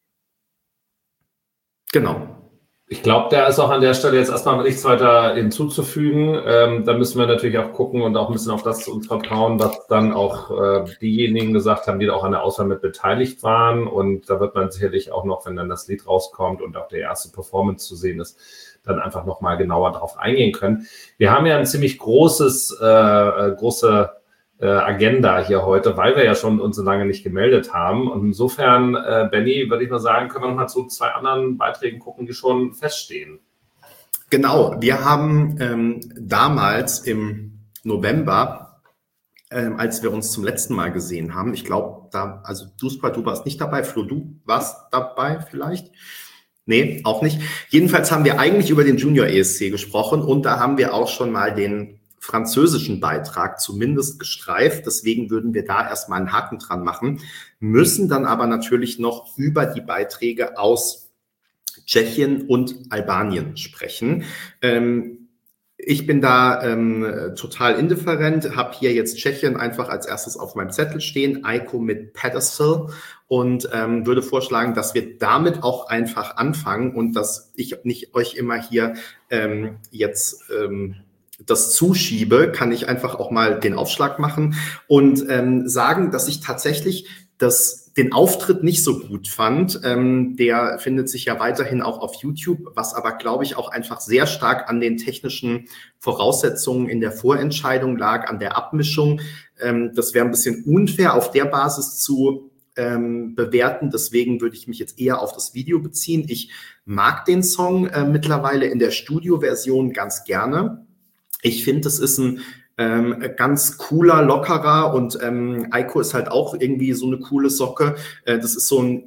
Speaker 1: Genau.
Speaker 2: Ich glaube, da ist auch an der Stelle jetzt erstmal nichts weiter hinzuzufügen. Ähm, da müssen wir natürlich auch gucken und auch ein bisschen auf das uns vertrauen, was dann auch äh, diejenigen gesagt haben, die da auch an der Auswahl mit beteiligt waren. Und da wird man sicherlich auch noch, wenn dann das Lied rauskommt und auch der erste Performance zu sehen ist, dann einfach nochmal genauer darauf eingehen können. Wir haben ja ein ziemlich großes, äh, große äh, Agenda hier heute, weil wir ja schon uns so lange nicht gemeldet haben. Und insofern, äh, Benny, würde ich mal sagen, können wir noch mal zu zwei anderen Beiträgen gucken, die schon feststehen.
Speaker 1: Genau, wir haben ähm, damals im November, ähm, als wir uns zum letzten Mal gesehen haben, ich glaube, da, also Duspor, du warst nicht dabei, Flo, du warst dabei vielleicht? Nee, auch nicht. Jedenfalls haben wir eigentlich über den Junior E S C gesprochen und da haben wir auch schon mal den französischen Beitrag zumindest gestreift. Deswegen würden wir da erstmal einen Haken dran machen, müssen dann aber natürlich noch über die Beiträge aus Tschechien und Albanien sprechen. Ähm, ich bin da ähm, total indifferent, habe hier jetzt Tschechien einfach als erstes auf meinem Zettel stehen, Aiko mit Pedestal und ähm, würde vorschlagen, dass wir damit auch einfach anfangen und dass ich nicht euch immer hier ähm, jetzt ähm, das zuschiebe, kann ich einfach auch mal den Aufschlag machen und ähm, sagen, dass ich tatsächlich das, den Auftritt nicht so gut fand. Ähm, der findet sich ja weiterhin auch auf YouTube, was aber, glaube ich, auch einfach sehr stark an den technischen Voraussetzungen in der Vorentscheidung lag, an der Abmischung. Ähm, das wäre ein bisschen unfair, auf der Basis zu ähm, bewerten. Deswegen würde ich mich jetzt eher auf das Video beziehen. Ich mag den Song äh, mittlerweile in der Studioversion ganz gerne. Ich finde, das ist ein ähm, ganz cooler, lockerer und ähm, Aiko ist halt auch irgendwie so eine coole Socke. Äh, das ist so ein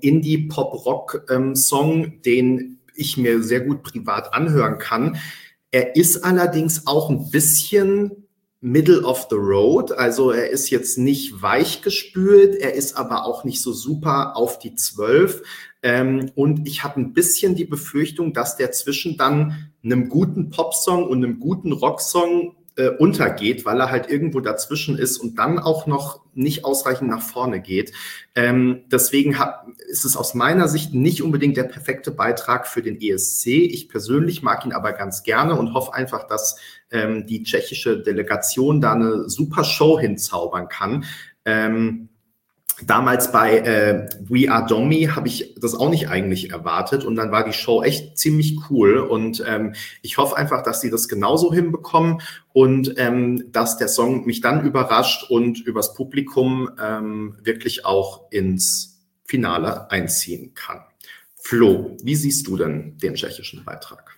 Speaker 1: Indie-Pop-Rock-Song, ähm, den ich mir sehr gut privat anhören kann. Er ist allerdings auch ein bisschen middle of the road. Also er ist jetzt nicht weich gespült, er ist aber auch nicht so super auf die zwölf. Ähm, und ich habe ein bisschen die Befürchtung, dass der zwischen dann einem guten Popsong und einem guten Rocksong äh, untergeht, weil er halt irgendwo dazwischen ist und dann auch noch nicht ausreichend nach vorne geht. Ähm, deswegen hab, ist es aus meiner Sicht nicht unbedingt der perfekte Beitrag für den E S C. Ich persönlich mag ihn aber ganz gerne und hoffe einfach, dass ähm, die tschechische Delegation da eine super Show hinzaubern kann. Ähm, Damals bei äh, We Are Domi habe ich das auch nicht eigentlich erwartet und dann war die Show echt ziemlich cool und ähm, ich hoffe einfach, dass die das genauso hinbekommen und ähm, dass der Song mich dann überrascht und übers Publikum ähm, wirklich auch ins Finale einziehen kann. Flo, wie siehst du denn den tschechischen Beitrag?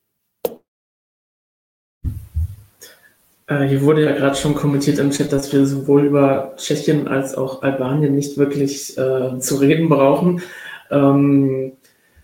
Speaker 3: Hier wurde ja gerade schon kommentiert im Chat, dass wir sowohl über Tschechien als auch Albanien nicht wirklich äh, zu reden brauchen. Ähm,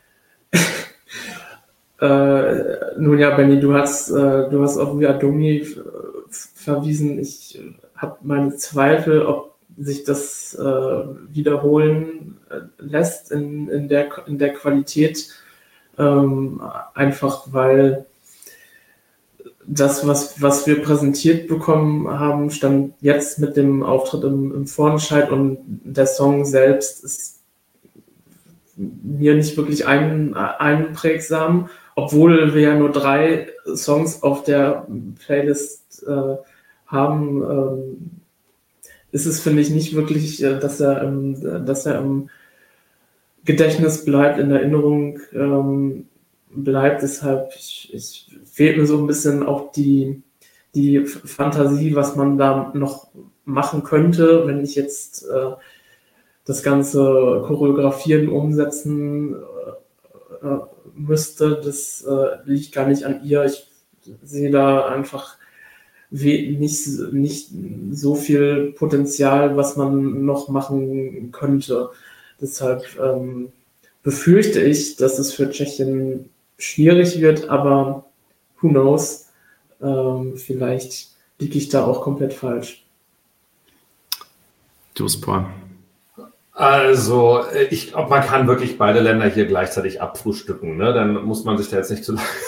Speaker 3: äh, nun ja, Benni, du hast, äh, du hast auf We Are Domi verwiesen. Ich habe meine Zweifel, ob sich das äh, wiederholen lässt in, in, der, in der Qualität, ähm, einfach weil das, was, was wir präsentiert bekommen haben, stand jetzt mit dem Auftritt im, im Vorentscheid und der Song selbst ist mir nicht wirklich ein, einprägsam, obwohl wir ja nur drei Songs auf der Playlist äh, haben, ähm, ist es, finde ich, nicht wirklich, äh, dass er im, dass er im Gedächtnis bleibt, in Erinnerung ähm, bleibt. Deshalb ich, ich fehlt mir so ein bisschen auch die, die Fantasie, was man da noch machen könnte, wenn ich jetzt äh, das ganze Choreografieren umsetzen äh, müsste. Das äh, liegt gar nicht an ihr. Ich sehe da einfach nicht, nicht so viel Potenzial, was man noch machen könnte. Deshalb ähm, befürchte ich, dass es für Tschechien schwierig wird, aber who knows, ähm, vielleicht liege ich da auch komplett falsch.
Speaker 1: Du bist Paul.
Speaker 2: Also, ich glaube, man kann wirklich beide Länder hier gleichzeitig abfrühstücken. Ne? Dann muss man sich da jetzt nicht zu lange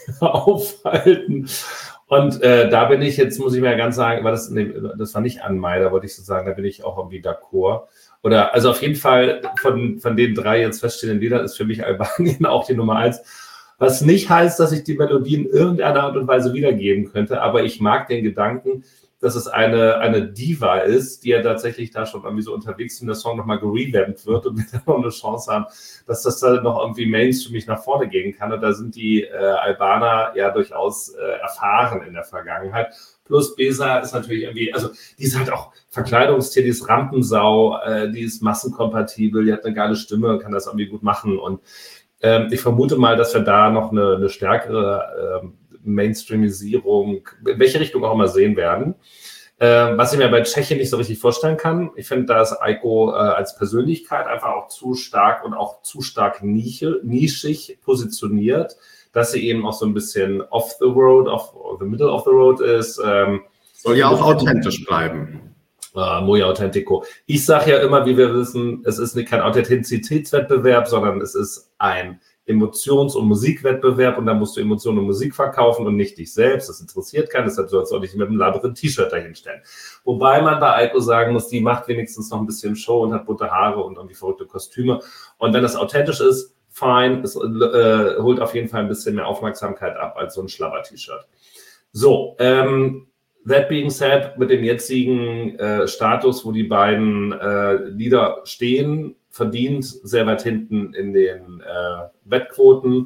Speaker 2: aufhalten. Und äh, da bin ich jetzt, muss ich mir ganz sagen, war das, nee, das war nicht Anmai, da wollte ich so sagen, da bin ich auch irgendwie d'accord. Oder, also auf jeden Fall von, von den drei jetzt feststehenden Liedern ist für mich Albanien auch die Nummer eins. Was nicht heißt, dass ich die Melodie in irgendeiner Art und Weise wiedergeben könnte, aber ich mag den Gedanken, dass es eine, eine Diva ist, die ja tatsächlich da schon irgendwie so unterwegs ist und der Song nochmal gerevampt wird und wir dann noch eine Chance haben, dass das da noch irgendwie mainstreamig nach vorne gehen kann. Und da sind die äh, Albaner ja durchaus äh, erfahren in der Vergangenheit. Plus Besa ist natürlich irgendwie, also die ist halt auch Verkleidungstier, die ist Rampensau, äh, die ist massenkompatibel, die hat eine geile Stimme, kann das irgendwie gut machen. Und ähm, ich vermute mal, dass wir da noch eine, eine stärkere ähm, Mainstreamisierung, in welche Richtung auch immer sehen werden. Äh, was ich mir bei Tschechien nicht so richtig vorstellen kann. Ich finde, da ist Eiko äh, als Persönlichkeit einfach auch zu stark und auch zu stark nische, nischig positioniert, dass sie eben auch so ein bisschen off the road, off the middle of the road ist. Ähm,
Speaker 1: Soll ja auch authentisch bleiben.
Speaker 2: Uh, muy authentico. Ich sage ja immer, wie wir wissen, es ist nicht kein Authentizitätswettbewerb, sondern es ist ein Emotions- und Musikwettbewerb und da musst du Emotionen und Musik verkaufen und nicht dich selbst. Das interessiert keinen, deshalb sollst du auch nicht mit einem Labyrinth-T-Shirt dahinstellen. Wobei man bei Eiko sagen muss, die macht wenigstens noch ein bisschen Show und hat bunte Haare und irgendwie verrückte Kostüme. Und wenn das authentisch ist, fein, es äh, holt auf jeden Fall ein bisschen mehr Aufmerksamkeit ab als so ein Schlabber-T-Shirt. So, ähm, that being said, mit dem jetzigen äh, Status, wo die beiden äh, Lieder stehen, verdient sehr weit hinten in den äh, Wettquoten.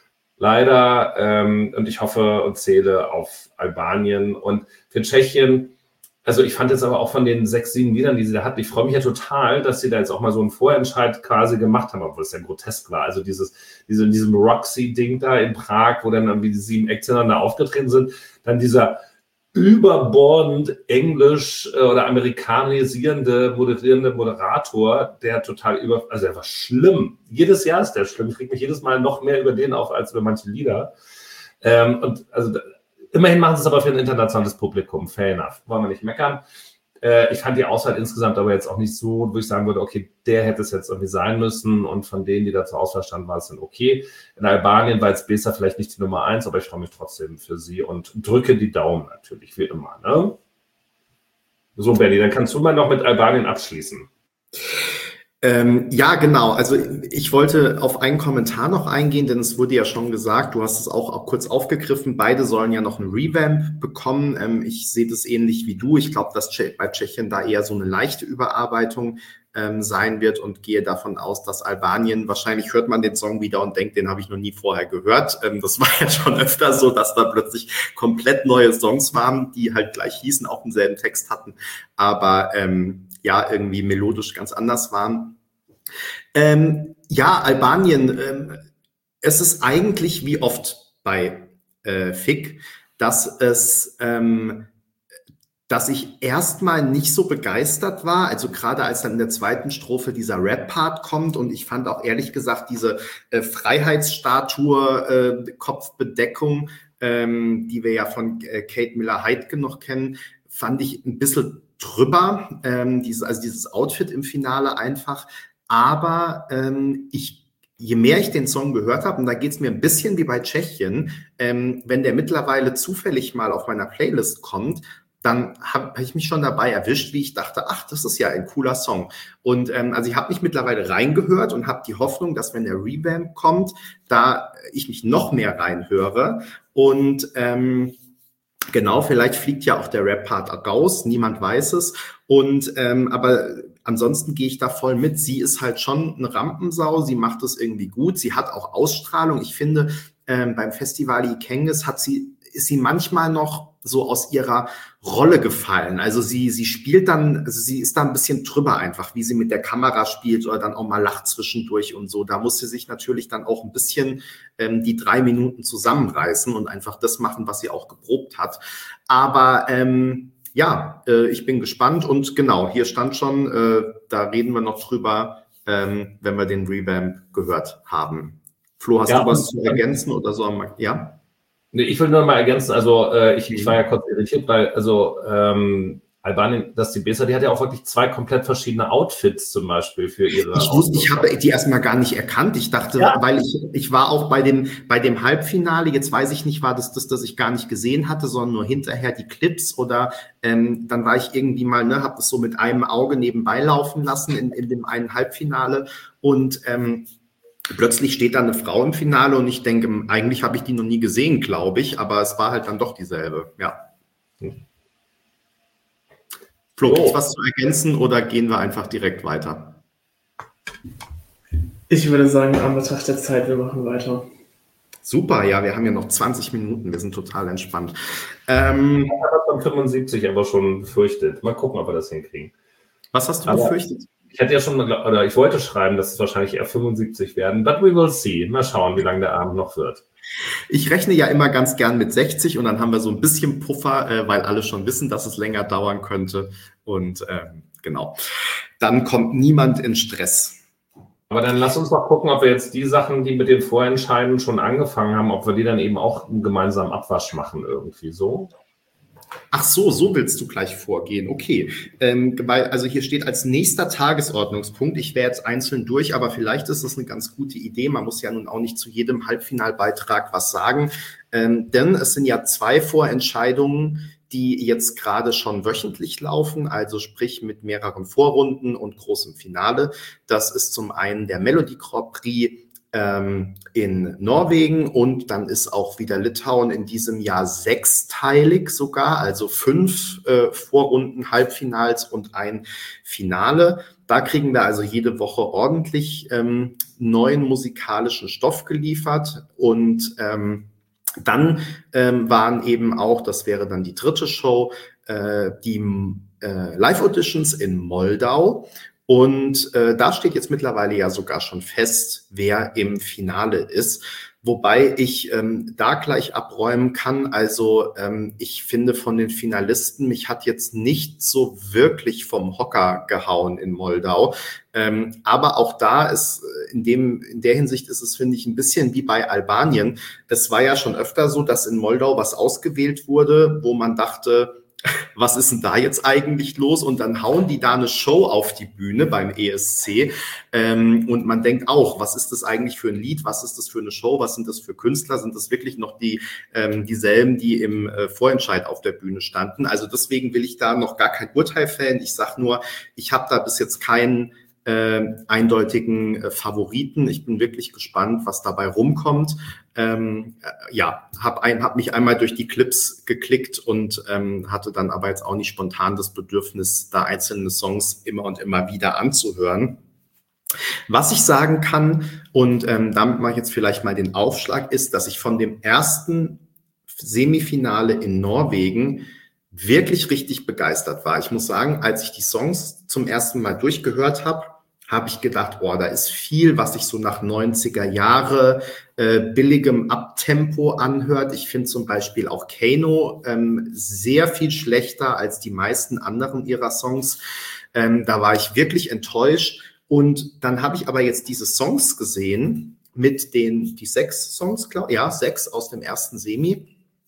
Speaker 2: Leider. Ähm, und ich hoffe und zähle auf Albanien. Und für Tschechien, also ich fand jetzt aber auch von den sechs, sieben Liedern, die sie da hatten, ich freue mich ja total, dass sie da jetzt auch mal so einen Vorentscheid quasi gemacht haben, obwohl es ja grotesk war. Also dieses, diese, diesem Roxy-Ding da in Prag, wo dann irgendwie die sieben Acts hintereinander aufgetreten sind, dann dieser überbordend englisch äh, oder amerikanisierende, moderierende Moderator, der total über, also der war schlimm. Jedes Jahr ist der schlimm. Ich kriege mich jedes Mal noch mehr über den auf als über manche Lieder. Ähm, und also immerhin machen sie es aber für ein internationales Publikum. Fair enough. Wollen wir nicht meckern. Äh, ich fand die Auswahl insgesamt aber jetzt auch nicht so, wo ich sagen würde, okay, der hätte es jetzt irgendwie sein müssen und von denen, die da zur Auswahl standen, war es dann okay. In Albanien war jetzt Besa vielleicht nicht die Nummer eins, aber ich freue mich trotzdem für sie und drücke die Daumen natürlich, wie immer. Ne? So, Benni, dann kannst du mal noch mit Albanien abschließen.
Speaker 1: Ähm, ja, genau. Also ich wollte auf einen Kommentar noch eingehen, denn es wurde ja schon gesagt, du hast es auch, auch kurz aufgegriffen, beide sollen ja noch einen Revamp bekommen. Ähm, ich sehe das ähnlich wie du. Ich glaube, dass Tsche- bei Tschechien da eher so eine leichte Überarbeitung ähm, sein wird und gehe davon aus, dass Albanien, wahrscheinlich hört man den Song wieder und denkt, den habe ich noch nie vorher gehört. Ähm, das war ja schon öfter so, dass da plötzlich komplett neue Songs waren, die halt gleich hießen, auch denselben Text hatten, aber ähm, ja, irgendwie melodisch ganz anders waren. Ähm, ja, Albanien, ähm, es ist eigentlich wie oft bei äh, F I C, dass es, ähm, dass ich erstmal nicht so begeistert war, also gerade als dann in der zweiten Strophe dieser Rap-Part kommt und ich fand auch ehrlich gesagt diese äh, Freiheitsstatue, äh, Kopfbedeckung, ähm, die wir ja von äh, Kate Miller-Heidke noch kennen, fand ich ein bisschen drüber, ähm, dieses, also dieses Outfit im Finale einfach. Aber ähm, ich, je mehr ich den Song gehört habe, und da geht es mir ein bisschen wie bei Tschechien, ähm, wenn der mittlerweile zufällig mal auf meiner Playlist kommt, dann habe hab ich mich schon dabei erwischt, wie ich dachte, ach, das ist ja ein cooler Song. Und ähm, also ich habe mich mittlerweile reingehört und habe die Hoffnung, dass wenn der Revamp kommt, da ich mich noch mehr reinhöre und ähm, genau, vielleicht fliegt ja auch der Rap-Part raus, niemand weiß es. Und ähm, aber ansonsten gehe ich da voll mit. Sie ist halt schon eine Rampensau, sie macht es irgendwie gut, sie hat auch Ausstrahlung. Ich finde, ähm, beim Festival Ikengis hat sie, ist sie manchmal noch so aus ihrer Rolle gefallen. Also sie, sie spielt dann, also sie ist da ein bisschen drüber einfach, wie sie mit der Kamera spielt oder dann auch mal lacht zwischendurch und so. Da muss sie sich natürlich dann auch ein bisschen ähm, die drei Minuten zusammenreißen und einfach das machen, was sie auch geprobt hat. Aber ähm, ja, äh, ich bin gespannt und genau, hier stand schon, äh, da reden wir noch drüber, ähm, wenn wir den Revamp gehört haben. Flo, hast
Speaker 2: Ja,
Speaker 1: du was zu ergänzen oder so? Ja?
Speaker 2: Nee, ich will nur mal ergänzen, also äh, ich, ich war ja kurz irritiert, weil also ähm, Albanien, das die Besa, die hat ja auch wirklich zwei komplett verschiedene Outfits zum Beispiel für ihre.
Speaker 1: Ich wusste, ich habe die erstmal gar nicht erkannt. Ich dachte, ja. weil ich ich war auch bei dem bei dem Halbfinale. Jetzt weiß ich nicht, war das das, das ich gar nicht gesehen hatte, sondern nur hinterher die Clips oder ähm, dann war ich irgendwie mal, ne, habe das so mit einem Auge nebenbei laufen lassen in in dem einen Halbfinale und ähm, plötzlich steht da eine Frau im Finale und ich denke, eigentlich habe ich die noch nie gesehen, glaube ich, aber es war halt dann doch dieselbe, ja. Hm. Flo, oh. Gibt's was zu ergänzen oder gehen wir einfach direkt weiter?
Speaker 3: Ich würde sagen, an Betracht der Zeit, wir machen weiter.
Speaker 1: Super, ja, wir haben ja noch zwanzig Minuten, wir sind total entspannt. Ähm,
Speaker 2: ich habe von fünfundsiebzig aber schon befürchtet. Mal gucken, ob wir das hinkriegen.
Speaker 1: Was hast du
Speaker 2: aber
Speaker 1: befürchtet?
Speaker 2: Ich hatte ja schon, oder ich wollte schreiben, dass es wahrscheinlich eher fünfundsiebzig werden, but we will see. Mal schauen, wie lange der Abend noch wird.
Speaker 1: Ich rechne ja immer ganz gern mit sechzig und dann haben wir so ein bisschen Puffer, äh, weil alle schon wissen, dass es länger dauern könnte. Und ähm, genau, dann kommt niemand in Stress.
Speaker 2: Aber dann lass uns mal gucken, ob wir jetzt die Sachen, die mit den Vorentscheiden schon angefangen haben, ob wir die dann eben auch einen gemeinsamen Abwasch machen irgendwie so.
Speaker 1: Ach so, so willst du gleich vorgehen. Okay, ähm, weil, also hier steht als nächster Tagesordnungspunkt, ich wäre jetzt einzeln durch, aber vielleicht ist das eine ganz gute Idee. Man muss ja nun auch nicht zu jedem Halbfinalbeitrag was sagen, ähm, denn es sind ja zwei Vorentscheidungen, die jetzt gerade schon wöchentlich laufen, also sprich mit mehreren Vorrunden und großem Finale. Das ist zum einen der Melody Grand Prix in Norwegen und dann ist auch wieder Litauen in diesem Jahr sechsteilig sogar, also fünf äh, Vorrunden, Halbfinals und ein Finale. Da kriegen wir also jede Woche ordentlich ähm, neuen musikalischen Stoff geliefert und ähm, dann ähm, waren eben auch, das wäre dann die dritte Show, äh, die äh, Live-Auditions in Moldau. Und äh, da steht jetzt mittlerweile ja sogar schon fest, wer im Finale ist. Wobei ich ähm, da gleich abräumen kann. Also ähm, ich finde von den Finalisten, mich hat jetzt nicht so wirklich vom Hocker gehauen in Moldau. Ähm, aber auch da ist, in dem, in der Hinsicht ist es, finde ich, ein bisschen wie bei Albanien. Es war ja schon öfter so, dass in Moldau was ausgewählt wurde, wo man dachte, was ist denn da jetzt eigentlich los? Und dann hauen die da eine Show auf die Bühne beim E S C ähm, und man denkt auch, was ist das eigentlich für ein Lied? Was ist das für eine Show? Was sind das für Künstler? Sind das wirklich noch die ähm, dieselben, die im äh, Vorentscheid auf der Bühne standen? Also deswegen will ich da noch gar kein Urteil fällen. Ich sage nur, ich habe da bis jetzt keinen Äh, eindeutigen äh, Favoriten. Ich bin wirklich gespannt, was dabei rumkommt. Ähm, äh, ja, habe ein, hab mich einmal durch die Clips geklickt und ähm, hatte dann aber jetzt auch nicht spontan das Bedürfnis, da einzelne Songs immer und immer wieder anzuhören. Was ich sagen kann, und ähm, damit mache ich jetzt vielleicht mal den Aufschlag, ist, dass ich von dem ersten Semifinale in Norwegen wirklich richtig begeistert war. Ich muss sagen, als ich die Songs zum ersten Mal durchgehört habe, habe ich gedacht, oh, da ist viel, was sich so nach neunziger Jahre äh, billigem Abtempo anhört. Ich finde zum Beispiel auch Kano ähm, sehr viel schlechter als die meisten anderen ihrer Songs. Ähm, da war ich wirklich enttäuscht. Und dann habe ich aber jetzt diese Songs gesehen mit den, die sechs Songs, glaube ja, sechs aus dem ersten Semi.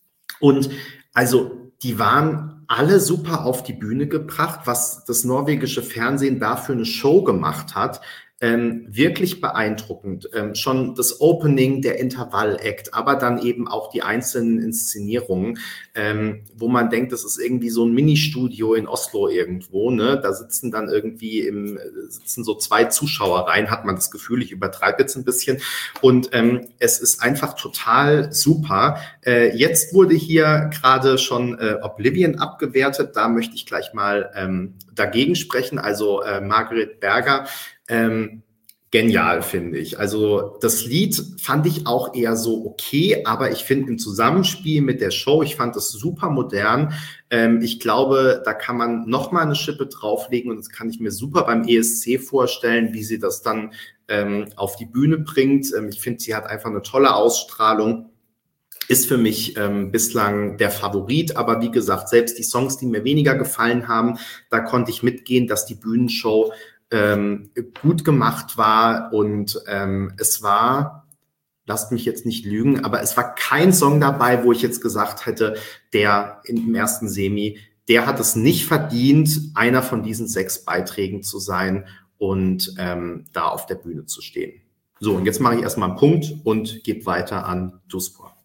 Speaker 1: Und also die waren alle super auf die Bühne gebracht, was das norwegische Fernsehen da für eine Show gemacht hat. Ähm, wirklich beeindruckend. Ähm, schon das Opening, der Intervall-Act, aber dann eben auch die einzelnen Inszenierungen, ähm, wo man denkt, das ist irgendwie so ein Ministudio in Oslo irgendwo, ne? Da sitzen dann irgendwie im, sitzen so zwei Zuschauer rein, hat man das Gefühl, ich übertreibe jetzt ein bisschen. Und ähm, es ist einfach total super. Äh, jetzt wurde hier gerade schon äh, Oblivion abgewertet. Da möchte ich gleich mal ähm, dagegen sprechen. Also äh, Margaret Berger, Ähm, genial, finde ich. Also das Lied fand ich auch eher so okay, aber ich finde im Zusammenspiel mit der Show, ich fand das super modern. Ähm, ich glaube, da kann man noch mal eine Schippe drauflegen und das kann ich mir super beim E S C vorstellen, wie sie das dann ähm, auf die Bühne bringt. Ähm, ich finde, sie hat einfach eine tolle Ausstrahlung. Ist für mich ähm, bislang der Favorit, aber wie gesagt, selbst die Songs, die mir weniger gefallen haben, da konnte ich mitgehen, dass die Bühnenshow Ähm, gut gemacht war und ähm, es war, lasst mich jetzt nicht lügen, aber es war kein Song dabei, wo ich jetzt gesagt hätte, der im ersten Semi, der hat es nicht verdient, einer von diesen sechs Beiträgen zu sein und ähm, da auf der Bühne zu stehen. So, und jetzt mache ich erstmal einen Punkt und gebe weiter an Duspor.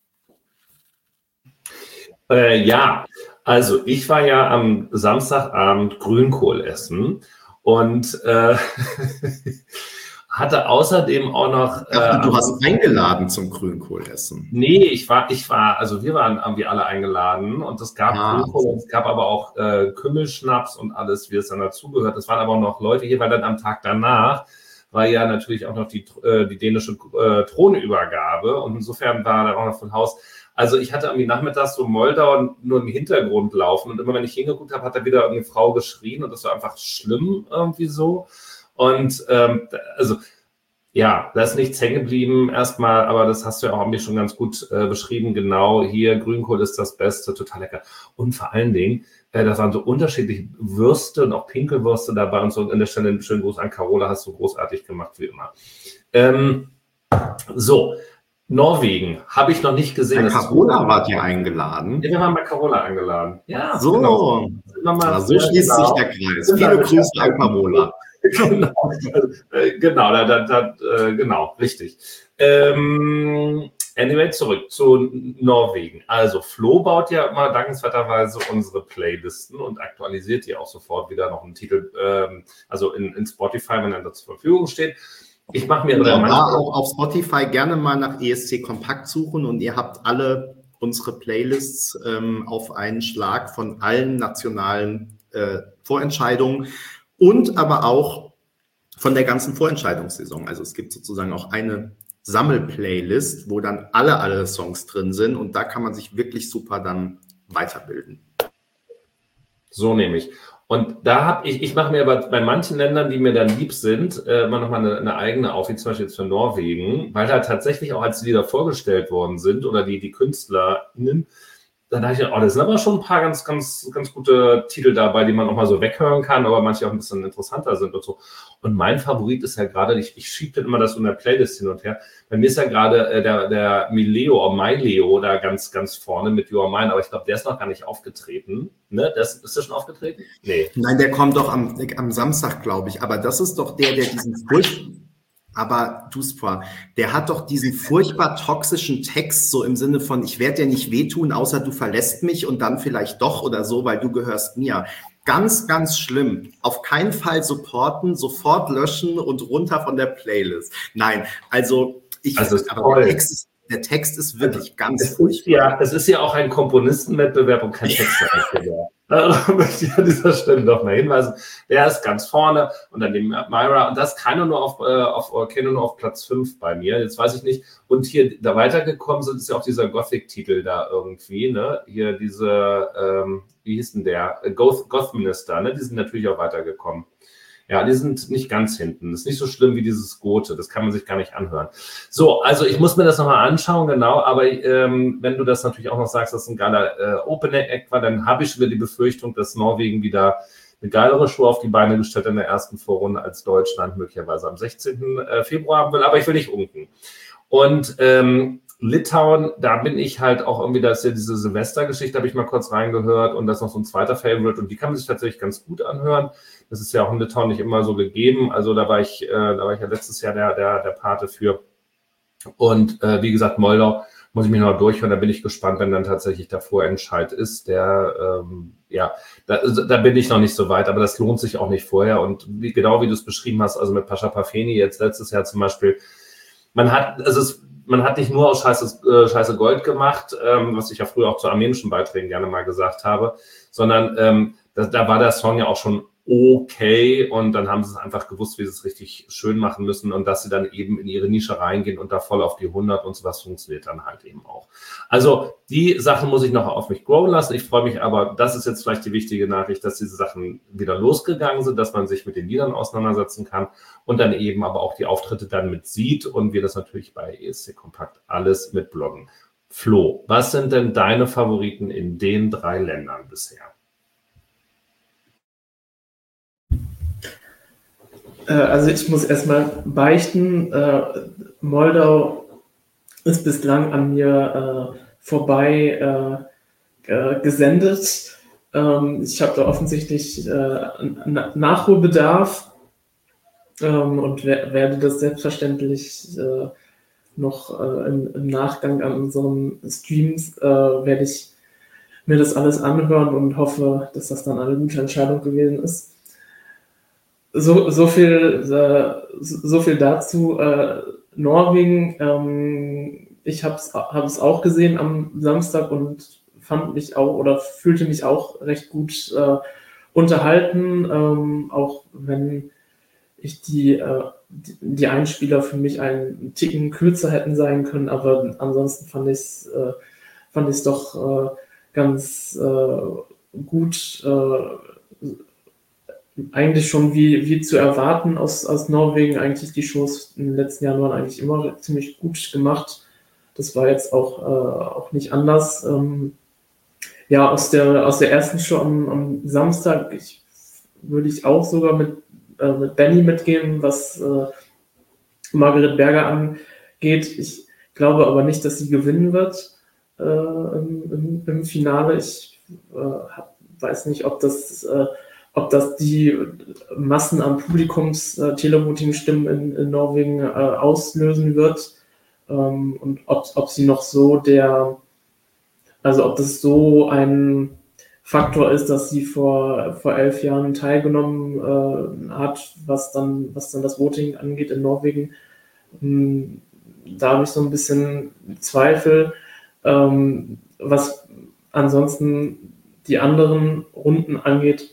Speaker 2: Äh, ja, also ich war ja am Samstagabend Grünkohl essen. Und äh, hatte außerdem auch noch... Äh,
Speaker 1: Ach, du hast eingeladen zum Grünkohlessen.
Speaker 2: Nee, ich war, ich war, also wir waren irgendwie alle eingeladen und es gab ah, Grünkohl, es gab aber auch äh, Kümmelschnaps und alles, wie es dann dazugehört. Es waren aber auch noch Leute hier, weil dann am Tag danach war ja natürlich auch noch die, äh, die dänische äh, Thronübergabe und insofern war dann auch noch von Haus... Also ich hatte irgendwie nachmittags so Moldau nur im Hintergrund laufen und immer wenn ich hingeguckt habe, hat da wieder irgendeine Frau geschrien und das war einfach schlimm irgendwie so. Und ähm, also ja, da ist nichts hängen geblieben erstmal, aber das hast du ja auch irgendwie schon ganz gut äh, beschrieben. Genau, hier Grünkohl ist das Beste, total lecker. Und vor allen Dingen, äh, da waren so unterschiedliche Würste und auch Pinkelwürste dabei und so. An der Stelle einen schönen Gruß an Carola, hast du großartig gemacht, wie immer. Ähm, so, Norwegen habe ich noch nicht gesehen.
Speaker 1: Bei Carola wart ihr eingeladen.
Speaker 2: Ja, wir waren bei Carola eingeladen. Ja,
Speaker 1: so. Genau.
Speaker 2: Mal,
Speaker 1: so schließt
Speaker 2: genau.
Speaker 1: sich der Kreis. Viele Grüße an Carola.
Speaker 2: Genau, genau, da, da, da, genau, richtig. Ähm, anyway, zurück zu Norwegen. Also Flo baut ja immer dankenswerterweise unsere Playlisten und aktualisiert die auch sofort wieder noch einen Titel, ähm, also in, in Spotify, wenn er da zur Verfügung steht. Ich mache mir
Speaker 1: genau, da auch auf Spotify gerne mal nach E S C Kompakt suchen und ihr habt alle unsere Playlists ähm, auf einen Schlag von allen nationalen äh, Vorentscheidungen und aber auch von der ganzen Vorentscheidungssaison. Also es gibt sozusagen auch eine Sammelplaylist, wo dann alle, alle Songs drin sind und da kann man sich wirklich super dann weiterbilden.
Speaker 2: So nehme ich. Und da habe ich, ich mache mir aber bei manchen Ländern, die mir dann lieb sind, äh, immer nochmal eine, eine eigene auf, wie zum Beispiel jetzt für Norwegen, weil da tatsächlich auch als die Lieder vorgestellt worden sind oder die, die KünstlerInnen, dann dachte ich, oh, das sind aber schon ein paar ganz, ganz, ganz gute Titel dabei, die man auch mal so weghören kann, aber manche auch ein bisschen interessanter sind und so. Und mein Favorit ist ja gerade, ich, ich schiebe dann immer das so in der Playlist hin und her. Bei mir ist ja gerade äh, der, der Mileo oder Myleo da ganz, ganz vorne mit You Are Mine, aber ich glaube, der ist noch gar nicht aufgetreten. Ne? Das, ist der schon aufgetreten?
Speaker 1: Nee. Nein, der kommt doch am, am Samstag, glaube ich. Aber das ist doch der, der diesen Furcht. Aber Duspra, der hat doch diesen furchtbar toxischen Text, so im Sinne von, ich werde dir nicht wehtun, außer du verlässt mich und dann vielleicht doch oder so, weil du gehörst mir. Ganz, ganz schlimm. Auf keinen Fall supporten, sofort löschen und runter von der Playlist. Nein, also ich,
Speaker 2: also
Speaker 1: aber der Text ist, der Text ist wirklich also, ganz
Speaker 2: es ist ja, es ist ja auch ein Komponistenwettbewerb und kein Textwettbewerb. Da möchte ich an dieser Stelle noch mal hinweisen. Der ist ganz vorne und dann den Myra. Und das kann nur auf, äh, auf, kann nur auf Platz fünf bei mir. Jetzt weiß ich nicht. Und hier da weitergekommen sind, ist ja auch dieser Gothic-Titel da irgendwie. Ne? Hier diese, ähm, wie hieß denn der? Goth, Gothminister. Ne? Die sind natürlich auch weitergekommen. Ja, die sind nicht ganz hinten. Das ist nicht so schlimm wie dieses Gote. Das kann man sich gar nicht anhören. So, also ich muss mir das nochmal anschauen, genau. Aber ähm, wenn du das natürlich auch noch sagst, dass es ein geiler äh, Opening-Act war, dann habe ich wieder die Befürchtung, dass Norwegen wieder eine geilere Show auf die Beine gestellt in der ersten Vorrunde als Deutschland möglicherweise am sechzehnten Februar haben will. Aber ich will nicht unken. Und ähm, Litauen, da bin ich halt auch irgendwie, da ist ja diese Silvestergeschichte, habe ich mal kurz reingehört und das ist noch so ein zweiter Favorite und die kann man sich tatsächlich ganz gut anhören. Das ist ja auch in Litauen nicht immer so gegeben. Also da war ich, äh, da war ich ja letztes Jahr der, der, der Pate für. Und äh, wie gesagt, Moldau muss ich mich noch durchhören. Da bin ich gespannt, wenn dann tatsächlich der Vorentscheid ist. Der, ähm, ja, da, da bin ich noch nicht so weit, aber das lohnt sich auch nicht vorher. Und wie, genau wie du es beschrieben hast, also mit Pascha Pafeni jetzt letztes Jahr zum Beispiel, man hat, also es, man hat nicht nur aus Scheiße, äh, Scheiße Gold gemacht, ähm, was ich ja früher auch zu armenischen Beiträgen gerne mal gesagt habe, sondern ähm, da, da war der Song ja auch schon okay und dann haben sie es einfach gewusst, wie sie es richtig schön machen müssen und dass sie dann eben in ihre Nische reingehen und da voll auf die hundert und sowas funktioniert dann halt eben auch. Also die Sachen muss ich noch auf mich growen lassen. Ich freue mich aber, das ist jetzt vielleicht die wichtige Nachricht, dass diese Sachen wieder losgegangen sind, dass man sich mit den Liedern auseinandersetzen kann und dann eben aber auch die Auftritte dann mit sieht und wir das natürlich bei E S C Kompakt alles mit bloggen. Flo, was sind denn deine Favoriten in den drei Ländern bisher?
Speaker 3: Also ich muss erstmal beichten, äh, Moldau ist bislang an mir äh, vorbei äh, äh, gesendet. Ähm, ich habe da offensichtlich äh, Na- Nachholbedarf ähm, und wer- werde das selbstverständlich äh, noch äh, im, im Nachgang an unseren Streams, äh, werde ich mir das alles anhören und hoffe, dass das dann eine gute Entscheidung gewesen ist. So, so, viel, äh, so viel dazu. Äh, Norwegen, ähm, ich habe es hab es auch gesehen am Samstag und fand mich auch oder fühlte mich auch recht gut äh, unterhalten, ähm, auch wenn ich die, äh, die, die Einspieler für mich einen Ticken kürzer hätten sein können, aber ansonsten fand ich es äh, fand ich's doch äh, ganz äh, gut. Äh, Eigentlich schon wie, wie zu erwarten aus, aus Norwegen. Eigentlich die Shows in den letzten Jahren waren eigentlich immer ziemlich gut gemacht. Das war jetzt auch, äh, auch nicht anders. Ähm, ja, aus der, aus der ersten Show am, am Samstag ich, würde ich auch sogar mit, äh, mit Benny mitgehen, was äh, Margaret Berger angeht. Ich glaube aber nicht, dass sie gewinnen wird äh, im, im, im Finale. Ich äh, hab, weiß nicht, ob das... Äh, ob das die Massen an Publikums-Televoting-Stimmen in, in Norwegen äh, auslösen wird ähm, und ob, ob sie noch so der, also ob das so ein Faktor ist, dass sie vor, vor elf Jahren teilgenommen äh, hat, was dann, was dann das Voting angeht in Norwegen. Ähm, da habe ich so ein bisschen Zweifel. Ähm, was ansonsten die anderen Runden angeht,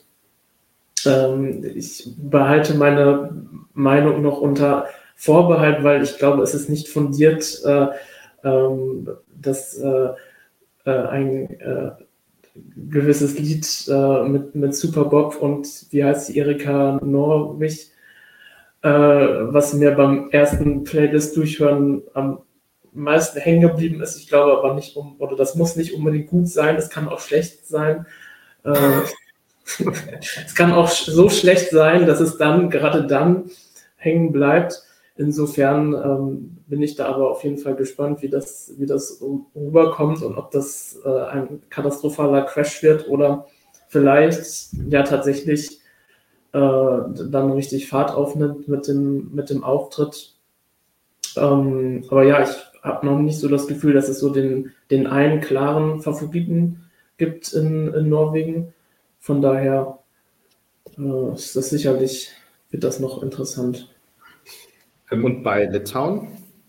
Speaker 3: ich behalte meine Meinung noch unter Vorbehalt, weil ich glaube, es ist nicht fundiert, äh, ähm, dass äh, äh, ein äh, gewisses Lied äh, mit, mit Super Bob und wie heißt sie, Erika Norwich, äh, was mir beim ersten Playlist-Durchhören am meisten hängen geblieben ist. Ich glaube aber nicht, um, oder das muss nicht unbedingt gut sein, es kann auch schlecht sein. Äh, es kann auch so schlecht sein, dass es dann, gerade dann, hängen bleibt. Insofern ähm, bin ich da aber auf jeden Fall gespannt, wie das, wie das rüberkommt und ob das äh, ein katastrophaler Crash wird oder vielleicht ja tatsächlich äh, dann richtig Fahrt aufnimmt mit dem, mit dem Auftritt. Ähm, aber ja, ich habe noch nicht so das Gefühl, dass es so den, den einen klaren Favoriten gibt in, in Norwegen. Von daher äh, ist das sicherlich, wird das noch interessant.
Speaker 1: Und bei Litauen?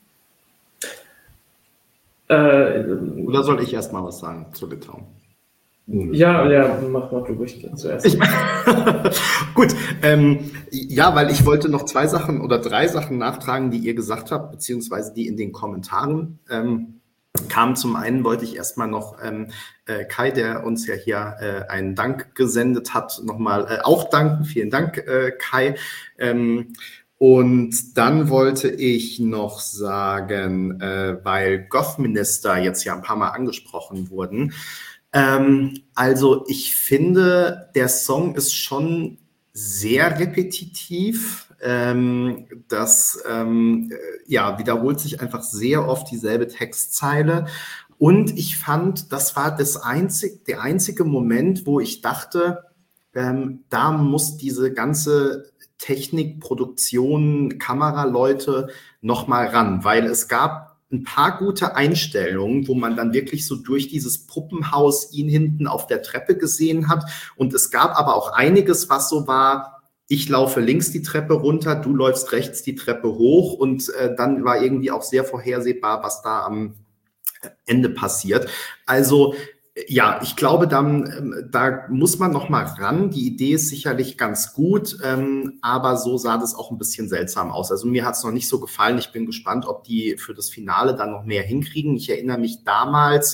Speaker 3: Äh,
Speaker 1: Oder soll ich erst mal was sagen zu Litauen?
Speaker 3: Ja, ja, mach mal du ruhig zuerst.
Speaker 1: Ich, gut, ähm, ja, weil ich wollte noch zwei Sachen oder drei Sachen nachtragen, die ihr gesagt habt, beziehungsweise die in den Kommentaren ähm, kamen. Zum einen wollte ich erstmal noch ähm, äh, Kai, der uns ja hier äh, einen Dank gesendet hat, nochmal äh, auch danken. Vielen Dank, äh, Kai. Ähm, Und dann wollte ich noch sagen, äh, weil Goth-Minister jetzt ja ein paar Mal angesprochen wurden. Ähm, also ich finde, der Song ist schon sehr repetitiv. Ähm, das ähm, ja, wiederholt sich einfach sehr oft dieselbe Textzeile. Und ich fand, das war das einzig, der einzige Moment, wo ich dachte, ähm, da muss diese ganze Technik, Produktion, Kameraleute noch mal ran, weil es gab ein paar gute Einstellungen, wo man dann wirklich so durch dieses Puppenhaus ihn hinten auf der Treppe gesehen hat. Und es gab aber auch einiges, was so war, ich laufe links die Treppe runter, du läufst rechts die Treppe hoch. Und äh, dann war irgendwie auch sehr vorhersehbar, was da am Ende passiert. Also ja, ich glaube, dann, da muss man noch mal ran. Die Idee ist sicherlich ganz gut, ähm, aber so sah das auch ein bisschen seltsam aus. Also mir hat es noch nicht so gefallen. Ich bin gespannt, ob die für das Finale dann noch mehr hinkriegen. Ich erinnere mich damals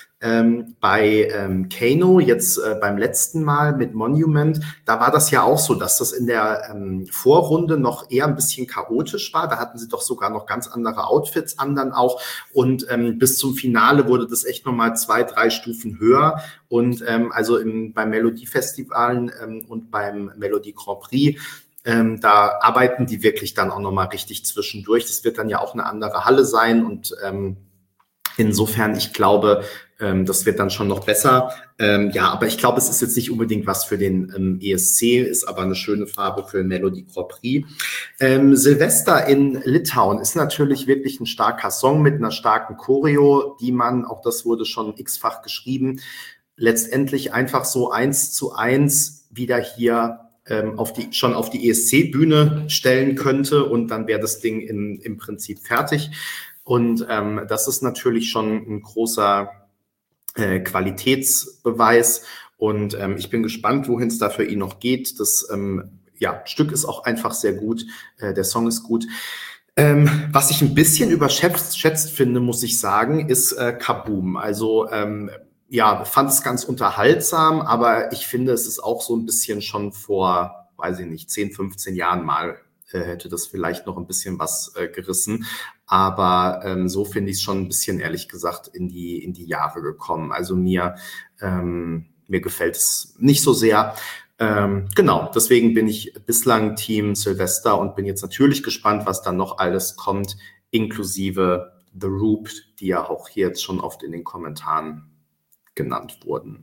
Speaker 1: ähm, bei ähm, Kano, jetzt äh, beim letzten Mal mit Monument, da war das ja auch so, dass das in der ähm, Vorrunde noch eher ein bisschen chaotisch war. Da hatten sie doch sogar noch ganz andere Outfits an dann auch. Und ähm, bis zum Finale wurde das echt nochmal zwei, drei Stufen höher. Und ähm, also im, beim Melodiefestivalen ähm, und beim Melodie Grand Prix, ähm, da arbeiten die wirklich dann auch nochmal richtig zwischendurch. Das wird dann ja auch eine andere Halle sein. Und ähm, insofern, ich glaube, ähm, das wird dann schon noch besser. Ähm, ja, aber ich glaube, es ist jetzt nicht unbedingt was für den ähm, E S C, ist aber eine schöne Farbe für den Melodie Grand Prix. Ähm, Silvester in Litauen ist natürlich wirklich ein starker Song mit einer starken Choreo, die man, auch das wurde schon x-fach geschrieben, letztendlich einfach so eins zu eins wieder hier ähm, auf die, schon auf die E S C-Bühne stellen könnte und dann wäre das Ding in, im Prinzip fertig. Und ähm, das ist natürlich schon ein großer äh, Qualitätsbeweis. Und ähm, ich bin gespannt, wohin es da für ihn noch geht. Das ähm, ja, Stück ist auch einfach sehr gut. Äh, der Song ist gut. Ähm, was ich ein bisschen überschätzt schätzt finde, muss ich sagen, ist äh, Kaboom. Also ähm, ja, fand es ganz unterhaltsam, aber ich finde, es ist auch so ein bisschen schon vor, weiß ich nicht, zehn, fünfzehn Jahren mal äh, hätte das vielleicht noch ein bisschen was äh, gerissen. Aber ähm, so finde ich es schon ein bisschen, ehrlich gesagt, in die, in die Jahre gekommen. Also mir, ähm, mir gefällt es nicht so sehr. Ähm, genau, deswegen bin ich bislang Team Silvester und bin jetzt natürlich gespannt, was dann noch alles kommt, inklusive The Roop, die ja auch hier jetzt schon oft in den Kommentaren genannt wurden.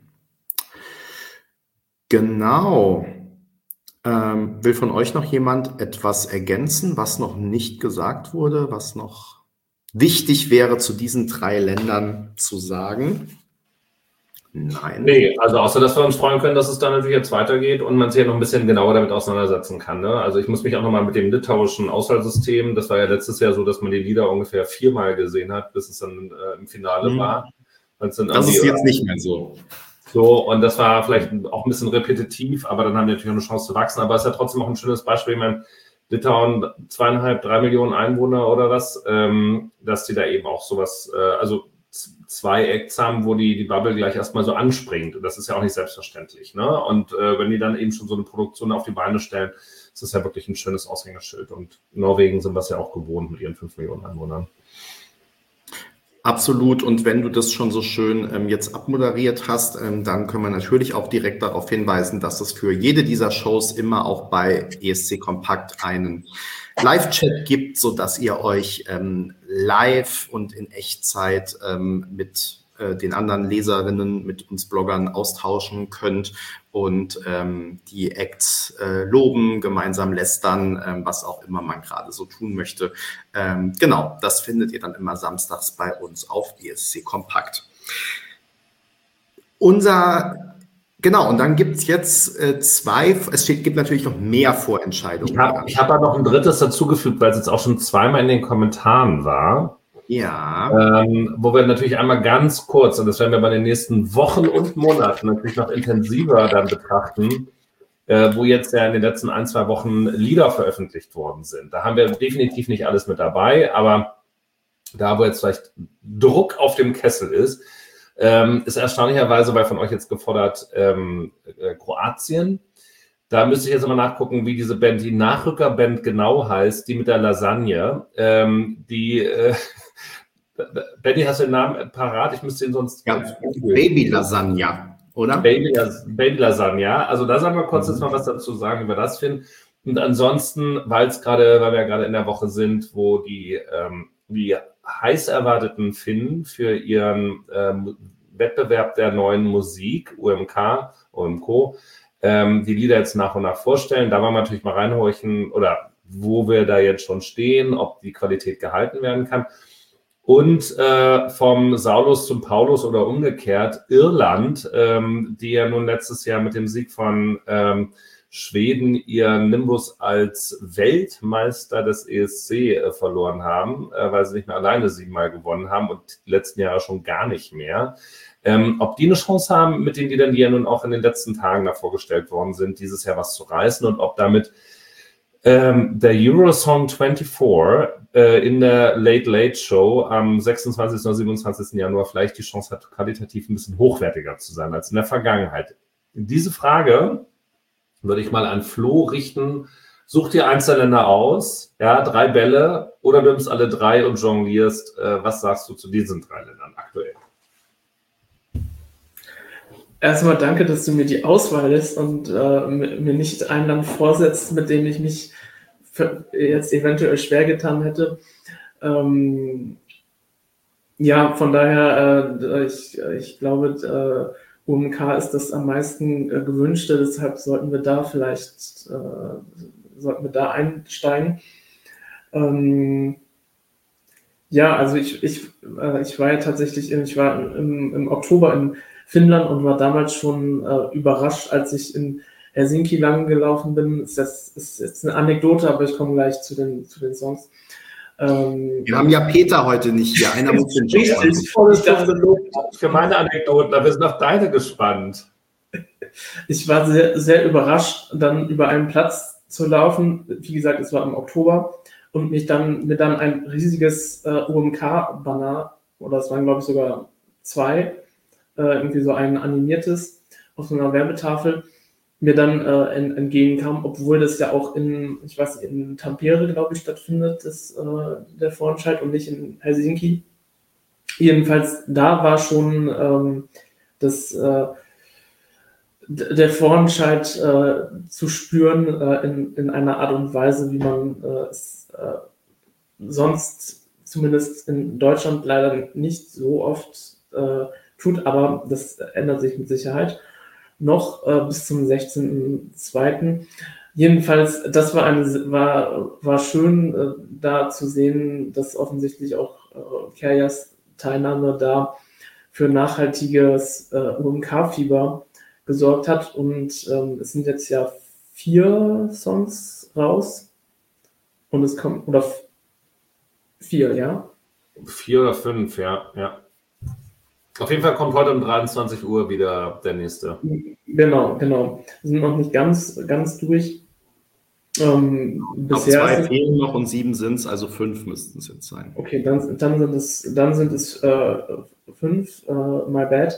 Speaker 1: Genau. Ähm, will von euch noch jemand etwas ergänzen, was noch nicht gesagt wurde, was noch wichtig wäre, zu diesen drei Ländern zu sagen? Nein.
Speaker 2: Nee, also außer, dass wir uns freuen können, dass es dann natürlich jetzt weitergeht und man sich ja noch ein bisschen genauer damit auseinandersetzen kann. Ne? Also ich muss mich auch nochmal mit dem litauischen Auswahlsystem, das war ja letztes Jahr so, dass man die Lieder ungefähr viermal gesehen hat, bis es dann äh, im Finale mhm. war.
Speaker 1: Das ist jetzt nicht mehr so.
Speaker 2: So, und das war vielleicht auch ein bisschen repetitiv, aber dann haben die natürlich auch eine Chance zu wachsen. Aber es ist ja trotzdem auch ein schönes Beispiel. Ich meine, Litauen, zweieinhalb, drei Millionen Einwohner oder was, ähm, dass die da eben auch sowas, äh, also zwei Acts haben, wo die, die Bubble gleich erstmal so anspringt. Und das ist ja auch nicht selbstverständlich. Ne? Und äh, wenn die dann eben schon so eine Produktion auf die Beine stellen, ist das ja wirklich ein schönes Aushängeschild. Und Norwegen sind das ja auch gewohnt mit ihren fünf Millionen Einwohnern.
Speaker 1: Absolut. Und wenn du das schon so schön ähm, jetzt abmoderiert hast, ähm, dann können wir natürlich auch direkt darauf hinweisen, dass es für jede dieser Shows immer auch bei E S C Kompakt einen Live-Chat gibt, so dass ihr euch ähm, live und in Echtzeit ähm, mit äh, den anderen Leserinnen, mit uns Bloggern austauschen könnt und ähm, die Acts äh, loben, gemeinsam lästern, ähm, was auch immer man gerade so tun möchte. Ähm, genau, das findet ihr dann immer samstags bei uns auf E S C Kompakt. Unser, genau, und dann gibt es jetzt äh, zwei, es steht, gibt natürlich noch mehr Vorentscheidungen.
Speaker 2: Ich habe ich hab da noch ein drittes dazugefügt, weil es jetzt auch schon zweimal in den Kommentaren war.
Speaker 1: Ja.
Speaker 2: Ähm, wo wir natürlich einmal ganz kurz, und das werden wir bei den nächsten Wochen und Monaten natürlich noch intensiver dann betrachten, äh, wo jetzt ja in den letzten ein, zwei Wochen Lieder veröffentlicht worden sind. Da haben wir definitiv nicht alles mit dabei, aber da, wo jetzt vielleicht Druck auf dem Kessel ist, ähm, ist erstaunlicherweise, weil von euch jetzt gefordert, ähm, äh, Kroatien. Da müsste ich jetzt mal nachgucken, wie diese Band, die Nachrückerband genau heißt, die mit der Lasagne, ähm, die, äh, Benny, hast du den Namen parat? Ich müsste ihn sonst...
Speaker 1: Ja, Baby Lasagna, oder?
Speaker 2: Baby, Baby Lasagna. Also da sagen wir kurz jetzt mal was dazu sagen, wie wir das finden. Und ansonsten, weil es gerade, weil wir ja gerade in der Woche sind, wo die, ähm, die heiß erwarteten Finnen für ihren ähm, Wettbewerb der neuen Musik, U M K, O M Co, ähm, die Lieder jetzt nach und nach vorstellen. Da wollen wir natürlich mal reinhorchen, oder wo wir da jetzt schon stehen, ob die Qualität gehalten werden kann. Und äh, vom Saulus zum Paulus oder umgekehrt, Irland, ähm, die ja nun letztes Jahr mit dem Sieg von ähm, Schweden ihren Nimbus als Weltmeister des E S C äh, verloren haben, äh, weil sie nicht mehr alleine siebenmal gewonnen haben und die letzten Jahre schon gar nicht mehr. Ähm, ob die eine Chance haben, mit den Liedern, die ja nun auch in den letzten Tagen da vorgestellt worden sind, dieses Jahr was zu reißen, und ob damit ähm, der Eurosong vierundzwanzig äh, in der Late Late Show am sechsundzwanzigsten oder siebenundzwanzigsten Januar vielleicht die Chance hat, qualitativ ein bisschen hochwertiger zu sein als in der Vergangenheit. Diese Frage würde ich mal an Flo richten. Such dir eins der Länder aus, ja, drei Bälle, oder du nimmst alle drei und jonglierst. Äh, was sagst du zu diesen drei Ländern aktuell?
Speaker 3: Erstmal danke, dass du mir die Auswahl lässt und äh, mir nicht ein Land vorsetzt, mit dem ich mich für, jetzt eventuell schwer getan hätte. Ähm, ja, von daher, äh, ich, ich glaube, äh, U M K ist das am meisten äh, gewünschte, deshalb sollten wir da vielleicht äh, sollten wir da einsteigen. Ähm, ja, also ich, ich, äh, ich war ja tatsächlich, ich war im, im Oktober in Finnland und war damals schon äh, überrascht, als ich in Helsinki lang gelaufen bin. Das ist jetzt eine Anekdote, aber ich komme gleich zu den, zu den Songs. Ähm,
Speaker 1: Wir haben ja Peter heute nicht hier. Einer muss den Job machen.
Speaker 3: Ich dachte,
Speaker 2: für meine Anekdoten, aber wir sind auf deine gespannt.
Speaker 3: Ich war sehr, sehr überrascht, dann über einen Platz zu laufen. Wie gesagt, es war im Oktober, und mich dann, mir dann ein riesiges äh, U M K-Banner, oder es waren, glaube ich, sogar zwei, äh, irgendwie so ein animiertes auf so einer Werbetafel, mir dann äh, entgegenkam, obwohl das ja auch in, ich weiß nicht, in Tampere, glaube ich, stattfindet, das, äh, der Vorentscheid, und nicht in Helsinki. Jedenfalls, da war schon ähm, das, äh, der Vorentscheid äh, zu spüren äh, in, in einer Art und Weise, wie man äh, es äh, sonst zumindest in Deutschland leider nicht so oft äh, tut, aber das ändert sich mit Sicherheit noch äh, bis zum sechzehnten zweiten Jedenfalls, das war, eine, war, war schön, äh, da zu sehen, dass offensichtlich auch äh, Kerjas Teilnahme da für nachhaltiges äh, U M K-Fieber gesorgt hat. Und ähm, es sind jetzt ja vier Songs raus. Und es kommt, oder f- vier, ja?
Speaker 2: Vier oder fünf, ja, ja. Auf jeden Fall kommt heute um dreiundzwanzig Uhr wieder der nächste.
Speaker 3: Genau, genau. Wir sind noch nicht ganz, ganz durch. Ähm, bisher
Speaker 1: zwei
Speaker 3: ist-
Speaker 1: fehlen noch und sieben sind es, also fünf müssten es jetzt sein.
Speaker 3: Okay, dann, dann sind es, dann sind es äh, fünf, äh, my bad.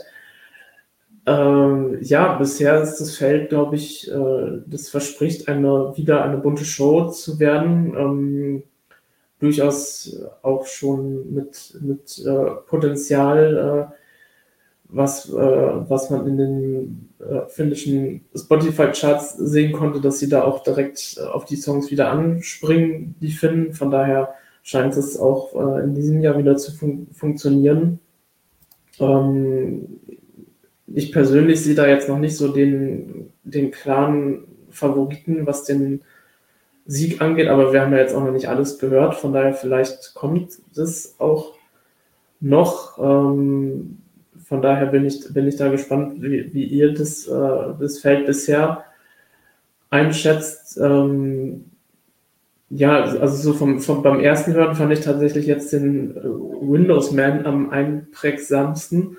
Speaker 3: Ähm, ja, bisher ist das Feld, glaube ich, äh, das verspricht, eine, wieder eine bunte Show zu werden. Ähm, durchaus auch schon mit, mit äh, Potenzial, äh, was, äh, was man in den äh, finnischen Spotify-Charts sehen konnte, dass sie da auch direkt äh, auf die Songs wieder anspringen, die Finnen. Von daher scheint es auch äh, in diesem Jahr wieder zu fun- funktionieren. Ähm, ich persönlich sehe da jetzt noch nicht so den, den klaren Favoriten, was den Sieg angeht, aber wir haben ja jetzt auch noch nicht alles gehört, von daher vielleicht kommt das auch noch. Ähm, von daher bin ich, bin ich da gespannt, wie, wie ihr das, äh, das Feld bisher einschätzt. Ähm, ja, also so vom, vom, beim ersten Hören fand ich tatsächlich jetzt den äh, Windows Man am einprägsamsten.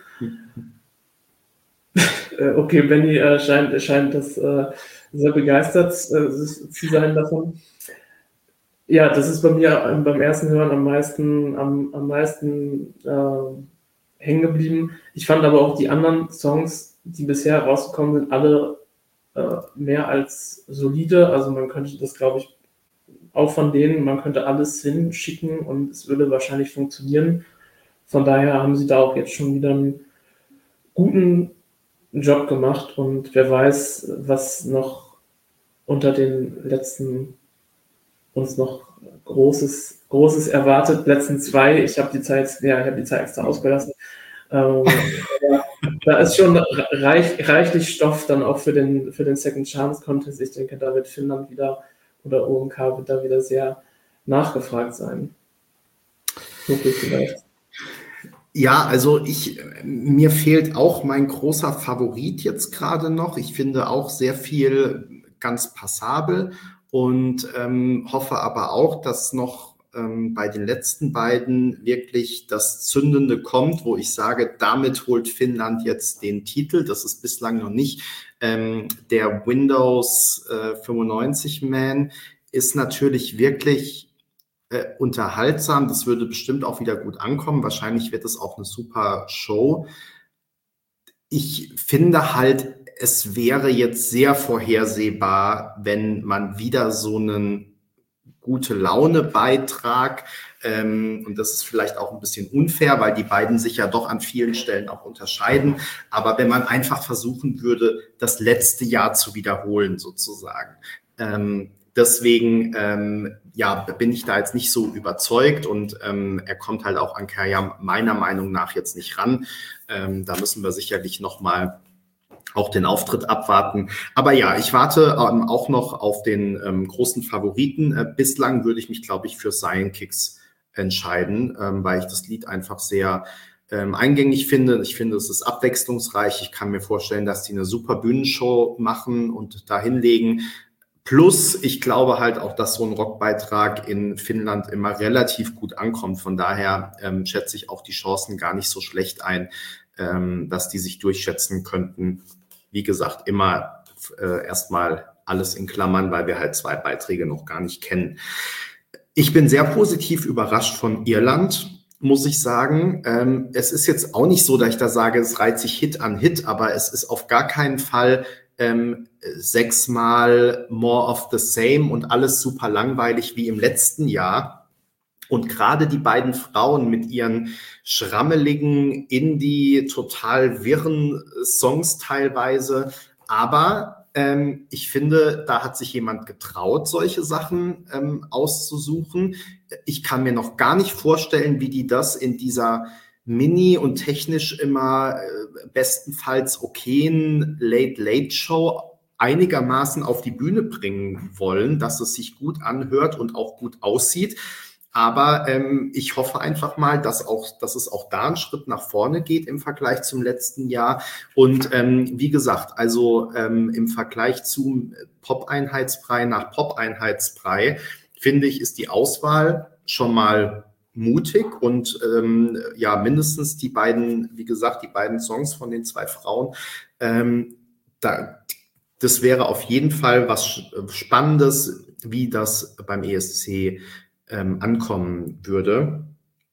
Speaker 3: äh, okay, Benny äh, scheint, scheint das äh, sehr begeistert äh, zu sein davon. Ja, das ist bei mir äh, beim ersten Hören am meisten, am, am meisten äh, hängen geblieben. Ich fand aber auch die anderen Songs, die bisher rausgekommen sind, alle äh, mehr als solide. Also man könnte das, glaube ich, auch von denen, man könnte alles hinschicken und es würde wahrscheinlich funktionieren. Von daher haben sie da auch jetzt schon wieder einen guten Job gemacht und wer weiß, was noch unter den letzten uns noch Großes, Großes erwartet. Letzten zwei, ich habe die Zeit, ja, ich habe die Zeit extra ausgelassen. Ähm, da ist schon reich, reichlich Stoff dann auch für den, für den Second Chance Contest. Ich denke, da wird Finnland wieder oder O M K wird da wieder sehr nachgefragt sein. Wirklich vielleicht.
Speaker 1: Ja, also ich, mir fehlt auch mein großer Favorit jetzt gerade noch. Ich finde auch sehr viel ganz passabel und ähm, hoffe aber auch, dass noch ähm, bei den letzten beiden wirklich das Zündende kommt, wo ich sage, damit holt Finnland jetzt den Titel. Das ist bislang noch nicht. Ähm, der Windows äh, fünfundneunzig Man ist natürlich wirklich Äh, unterhaltsam, das würde bestimmt auch wieder gut ankommen. Wahrscheinlich wird es auch eine super Show. Ich finde halt, es wäre jetzt sehr vorhersehbar, wenn man wieder so einen gute Laune-Beitrag, ähm, und das ist vielleicht auch ein bisschen unfair, weil die beiden sich ja doch an vielen Stellen auch unterscheiden, aber wenn man einfach versuchen würde, das letzte Jahr zu wiederholen sozusagen. Ähm, Deswegen ähm, ja, bin ich da jetzt nicht so überzeugt und ähm, er kommt halt auch an Kayam meiner Meinung nach jetzt nicht ran. Ähm, da müssen wir sicherlich nochmal auch den Auftritt abwarten. Aber ja, ich warte ähm, auch noch auf den ähm, großen Favoriten. Äh, bislang würde ich mich, glaube ich, für Sidenkicks entscheiden, ähm, weil ich das Lied einfach sehr ähm, eingängig finde. Ich finde, es ist abwechslungsreich. Ich kann mir vorstellen, dass die eine super Bühnenshow machen und da hinlegen. Plus, ich glaube halt auch, dass so ein Rockbeitrag in Finnland immer relativ gut ankommt. Von daher ähm, schätze ich auch die Chancen gar nicht so schlecht ein, ähm, dass die sich durchschätzen könnten. Wie gesagt, immer äh, erstmal alles in Klammern, weil wir halt zwei Beiträge noch gar nicht kennen. Ich bin sehr positiv überrascht von Irland, muss ich sagen. Ähm, es ist jetzt auch nicht so, dass ich da sage, es reiht sich Hit an Hit, aber es ist auf gar keinen Fall Ähm, sechsmal more of the same und alles super langweilig wie im letzten Jahr. Und gerade die beiden Frauen mit ihren schrammeligen, indie, total wirren Songs teilweise. Aber ähm, ich finde, da hat sich jemand getraut, solche Sachen ähm, auszusuchen. Ich kann mir noch gar nicht vorstellen, wie die das in dieser mini und technisch immer äh, bestenfalls okayen Late-Late-Show einigermaßen auf die Bühne bringen wollen, dass es sich gut anhört und auch gut aussieht. Aber ähm, ich hoffe einfach mal, dass, auch, dass es auch da einen Schritt nach vorne geht im Vergleich zum letzten Jahr. Und ähm, wie gesagt, also ähm, im Vergleich zum Pop-Einheitsbrei nach Pop-Einheitsbrei, finde ich, ist die Auswahl schon mal mutig und ähm, ja, mindestens die beiden, wie gesagt, die beiden Songs von den zwei Frauen, ähm, da, das wäre auf jeden Fall was Spannendes, wie das beim E S C ähm, ankommen würde.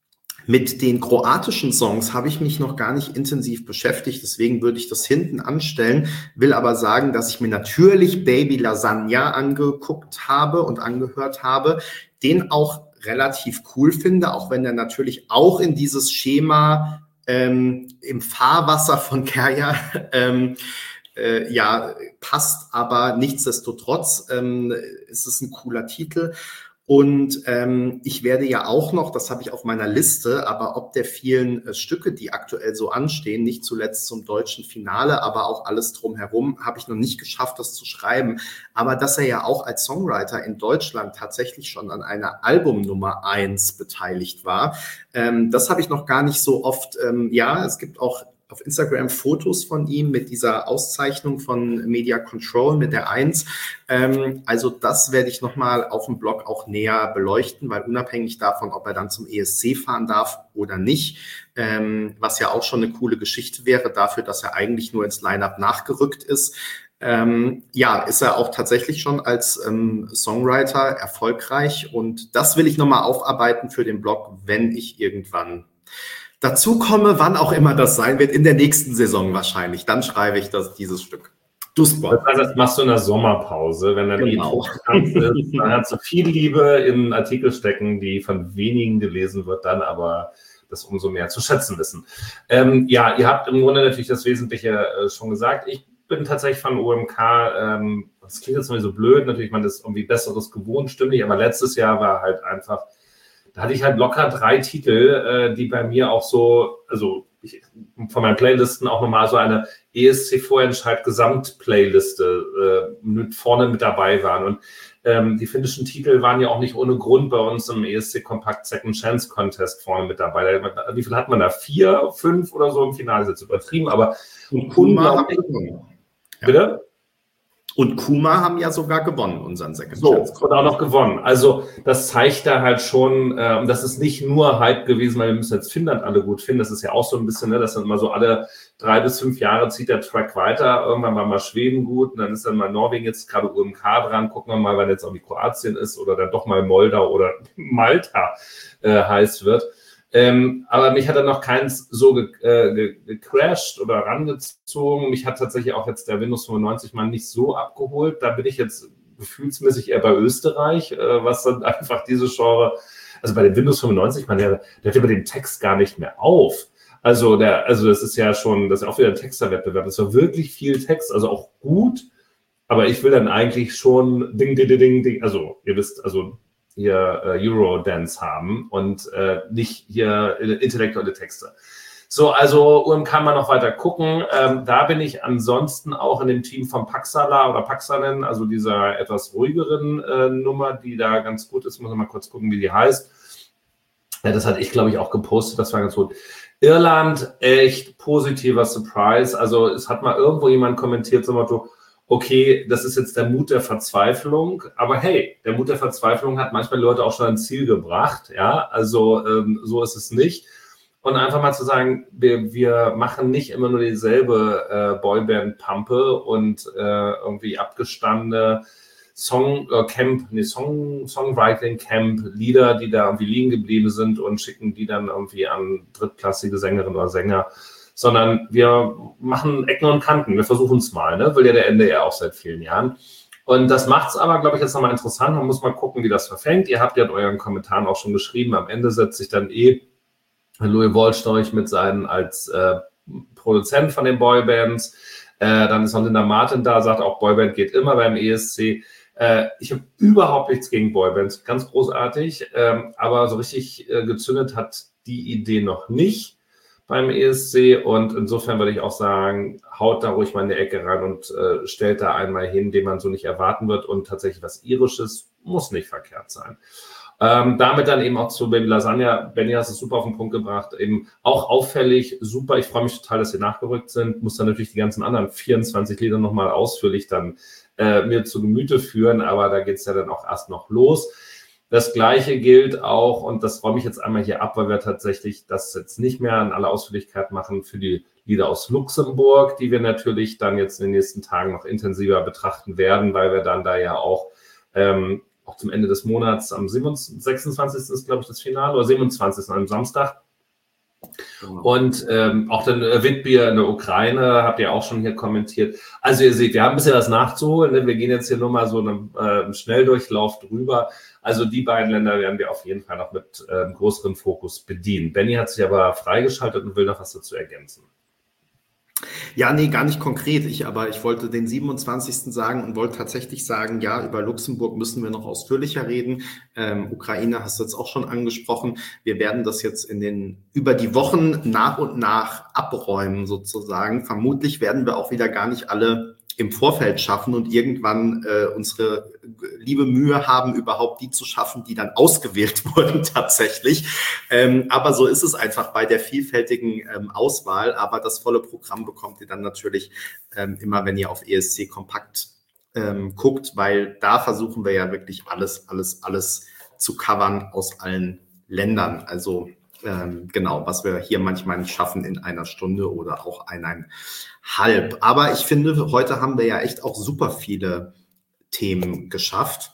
Speaker 1: Mit den kroatischen Songs habe ich mich noch gar nicht intensiv beschäftigt, deswegen würde ich das hinten anstellen, will aber sagen, dass ich mir natürlich Baby Lasagna angeguckt habe und angehört habe, den auch relativ cool finde, auch wenn er natürlich auch in dieses Schema ähm, im Fahrwasser von Kärja ähm, äh, ja passt, aber nichtsdestotrotz ähm, ist es ein cooler Titel. Und ähm, ich werde ja auch noch, das habe ich auf meiner Liste, aber ob der vielen äh, Stücke, die aktuell so anstehen, nicht zuletzt zum deutschen Finale, aber auch alles drumherum, habe ich noch nicht geschafft, das zu schreiben. Aber dass er ja auch als Songwriter in Deutschland tatsächlich schon an einer Album Nummer eins beteiligt war, ähm, das habe ich noch gar nicht so oft. Ähm, ja, es gibt auch auf Instagram Fotos von ihm mit dieser Auszeichnung von Media Control mit der eins. Ähm, also das werde ich nochmal auf dem Blog auch näher beleuchten, weil unabhängig davon, ob er dann zum E S C fahren darf oder nicht, ähm, was ja auch schon eine coole Geschichte wäre dafür, dass er eigentlich nur ins Line-Up nachgerückt ist, ähm, ja, ist er auch tatsächlich schon als ähm, Songwriter erfolgreich. Und das will ich nochmal aufarbeiten für den Blog, wenn ich irgendwann dazu komme, wann auch immer das sein wird, in der nächsten Saison wahrscheinlich. Dann schreibe ich das, dieses Stück.
Speaker 2: Du Spot. Das heißt, das machst du in der Sommerpause, wenn dann genau. Die ist, dann hast du viel Liebe in Artikel stecken, die von wenigen gelesen wird, dann aber das umso mehr zu schätzen wissen. Ähm, ja, ihr habt im Grunde natürlich das Wesentliche äh, schon gesagt. Ich bin tatsächlich von O M K, ähm, das klingt jetzt irgendwie so blöd, natürlich, man ist irgendwie Besseres gewohnt, stimmig, aber letztes Jahr war halt einfach, da hatte ich halt locker drei Titel, äh, die bei mir auch so, also ich, von meinen Playlisten auch nochmal so eine E S C-Vorentscheid-Gesamt-Playliste äh, mit vorne mit dabei waren. Und ähm, die finnischen Titel waren ja auch nicht ohne Grund bei uns im E S C-Kompakt Second Chance Contest vorne mit dabei. Wie viel hat man da? Vier, fünf oder so im Finale? Ist jetzt übertrieben, aber unglaublich.
Speaker 1: Ja. Bitte? Und Kuma haben ja sogar gewonnen, unseren Second
Speaker 2: so,
Speaker 1: Chance.
Speaker 2: Und auch noch gewonnen. Also das zeigt da halt schon, äh, das ist nicht nur Hype gewesen, weil wir müssen jetzt Finnland alle gut finden. Das ist ja auch so ein bisschen, ne, dass dann immer so alle drei bis fünf Jahre zieht der Track weiter. Irgendwann war mal Schweden gut und dann ist dann mal Norwegen jetzt gerade O M K dran. Gucken wir mal, wann jetzt auch die Kroatien ist oder dann doch mal Moldau oder Malta äh, heiß wird. Ähm, aber mich hat dann noch keins so ge, äh, ge, gecrashed oder rangezogen. Mich hat tatsächlich auch jetzt der Windows fünfundneunzig mal nicht so abgeholt. Da bin ich jetzt gefühlsmäßig eher bei Österreich, äh, was dann einfach diese Genre, also bei dem Windows fünfundneunzig, man, der, der hört über den Text gar nicht mehr auf. Also der, also das ist ja schon, das ist ja auch wieder ein Texterwettbewerb. Das war wirklich viel Text, also auch gut. Aber ich will dann eigentlich schon Ding, Ding, Ding, Ding, also ihr wisst, also hier äh, Eurodance haben und äh, nicht hier intellektuelle Texte. So, also U M K mal noch weiter gucken. Ähm, da bin ich ansonsten auch in dem Team von Paxala oder Paxanen, also dieser etwas ruhigeren äh, Nummer, die da ganz gut ist. Muss ich mal kurz gucken, wie die heißt. Ja, das hatte ich, glaube ich, auch gepostet. Das war ganz gut. Irland, echt positiver Surprise. Also es hat mal irgendwo jemand kommentiert, so Motto, okay, das ist jetzt der Mut der Verzweiflung, aber hey, der Mut der Verzweiflung hat manchmal Leute auch schon ans Ziel gebracht, ja, also ähm, so ist es nicht. Und einfach mal zu sagen, wir, wir machen nicht immer nur dieselbe äh, Boyband-Pampe und äh, irgendwie abgestandene Song äh, Camp, nee, Song, Songwriting Camp, Lieder, die da irgendwie liegen geblieben sind und schicken die dann irgendwie an drittklassige Sängerinnen oder Sänger, sondern wir machen Ecken und Kanten. Wir versuchen es mal, ne? Will ja der Ende ja auch seit vielen Jahren. Und das macht es aber, glaube ich, jetzt nochmal interessant. Man muss mal gucken, wie das verfängt. Ihr habt ja in euren Kommentaren auch schon geschrieben, am Ende setzt sich dann eh Louis Wollstorch mit seinen als äh, Produzent von den Boybands. Äh, dann ist noch Linda Martin da, sagt auch, Boyband geht immer beim E S C. Äh, ich habe überhaupt nichts gegen Boybands, ganz großartig. Ähm, aber so richtig äh, gezündet hat die Idee noch nicht beim E S C und insofern würde ich auch sagen, haut da ruhig mal in die Ecke rein und äh, stellt da einmal hin, den man so nicht erwarten wird und tatsächlich was Irisches muss nicht verkehrt sein. Ähm, damit dann eben auch zu Baby Lasagna. Benny, hast es super auf den Punkt gebracht, eben auch auffällig, super, ich freue mich total, dass sie nachgerückt sind, muss dann natürlich die ganzen anderen vierundzwanzig Lieder nochmal ausführlich dann äh, mir zu Gemüte führen, aber da geht es ja dann auch erst noch los. Das Gleiche gilt auch, und das räume ich jetzt einmal hier ab, weil wir tatsächlich das jetzt nicht mehr in aller Ausführlichkeit machen, für die Lieder aus Luxemburg, die wir natürlich dann jetzt in den nächsten Tagen noch intensiver betrachten werden, weil wir dann da ja auch, ähm, auch zum Ende des Monats am sechsundzwanzigsten ist, glaube ich, das Finale, oder siebenundzwanzigsten am Samstag, Genau. Und ähm, auch dann äh, Witbier in der Ukraine, habt ihr auch schon hier kommentiert. Also ihr seht, wir haben ein bisschen was nachzuholen. Ne? Wir gehen jetzt hier nur mal so einen, äh, einen Schnelldurchlauf drüber. Also die beiden Länder werden wir auf jeden Fall noch mit äh, einem größeren Fokus bedienen. Benny hat sich aber freigeschaltet und will noch was dazu ergänzen.
Speaker 1: Ja, nee, gar nicht konkret. Ich, aber ich wollte den siebenundzwanzigsten sagen und wollte tatsächlich sagen, ja, über Luxemburg müssen wir noch ausführlicher reden. Ähm, Ukraine hast du jetzt auch schon angesprochen. Wir werden das jetzt in den, über die Wochen nach und nach abräumen sozusagen. Vermutlich werden wir auch wieder gar nicht alle im Vorfeld schaffen und irgendwann äh, unsere liebe Mühe haben, überhaupt die zu schaffen, die dann ausgewählt wurden tatsächlich. Ähm, aber so ist es einfach bei der vielfältigen ähm, Auswahl. Aber das volle Programm bekommt ihr dann natürlich ähm, immer, wenn ihr auf E S C Kompakt ähm, guckt, weil da versuchen wir ja wirklich alles, alles, alles zu covern aus allen Ländern. Also Ähm, genau, was wir hier manchmal nicht schaffen in einer Stunde oder auch eineinhalb. Aber ich finde, heute haben wir ja echt auch super viele Themen geschafft.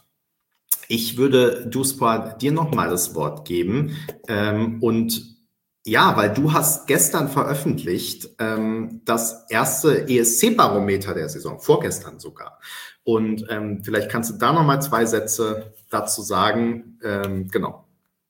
Speaker 1: Ich würde, Duspor, dir nochmal das Wort geben. Ähm, und ja, weil du hast gestern veröffentlicht ähm, das erste E S C-Barometer der Saison, vorgestern sogar. Und ähm, vielleicht kannst du da nochmal zwei Sätze dazu sagen. Ähm, genau.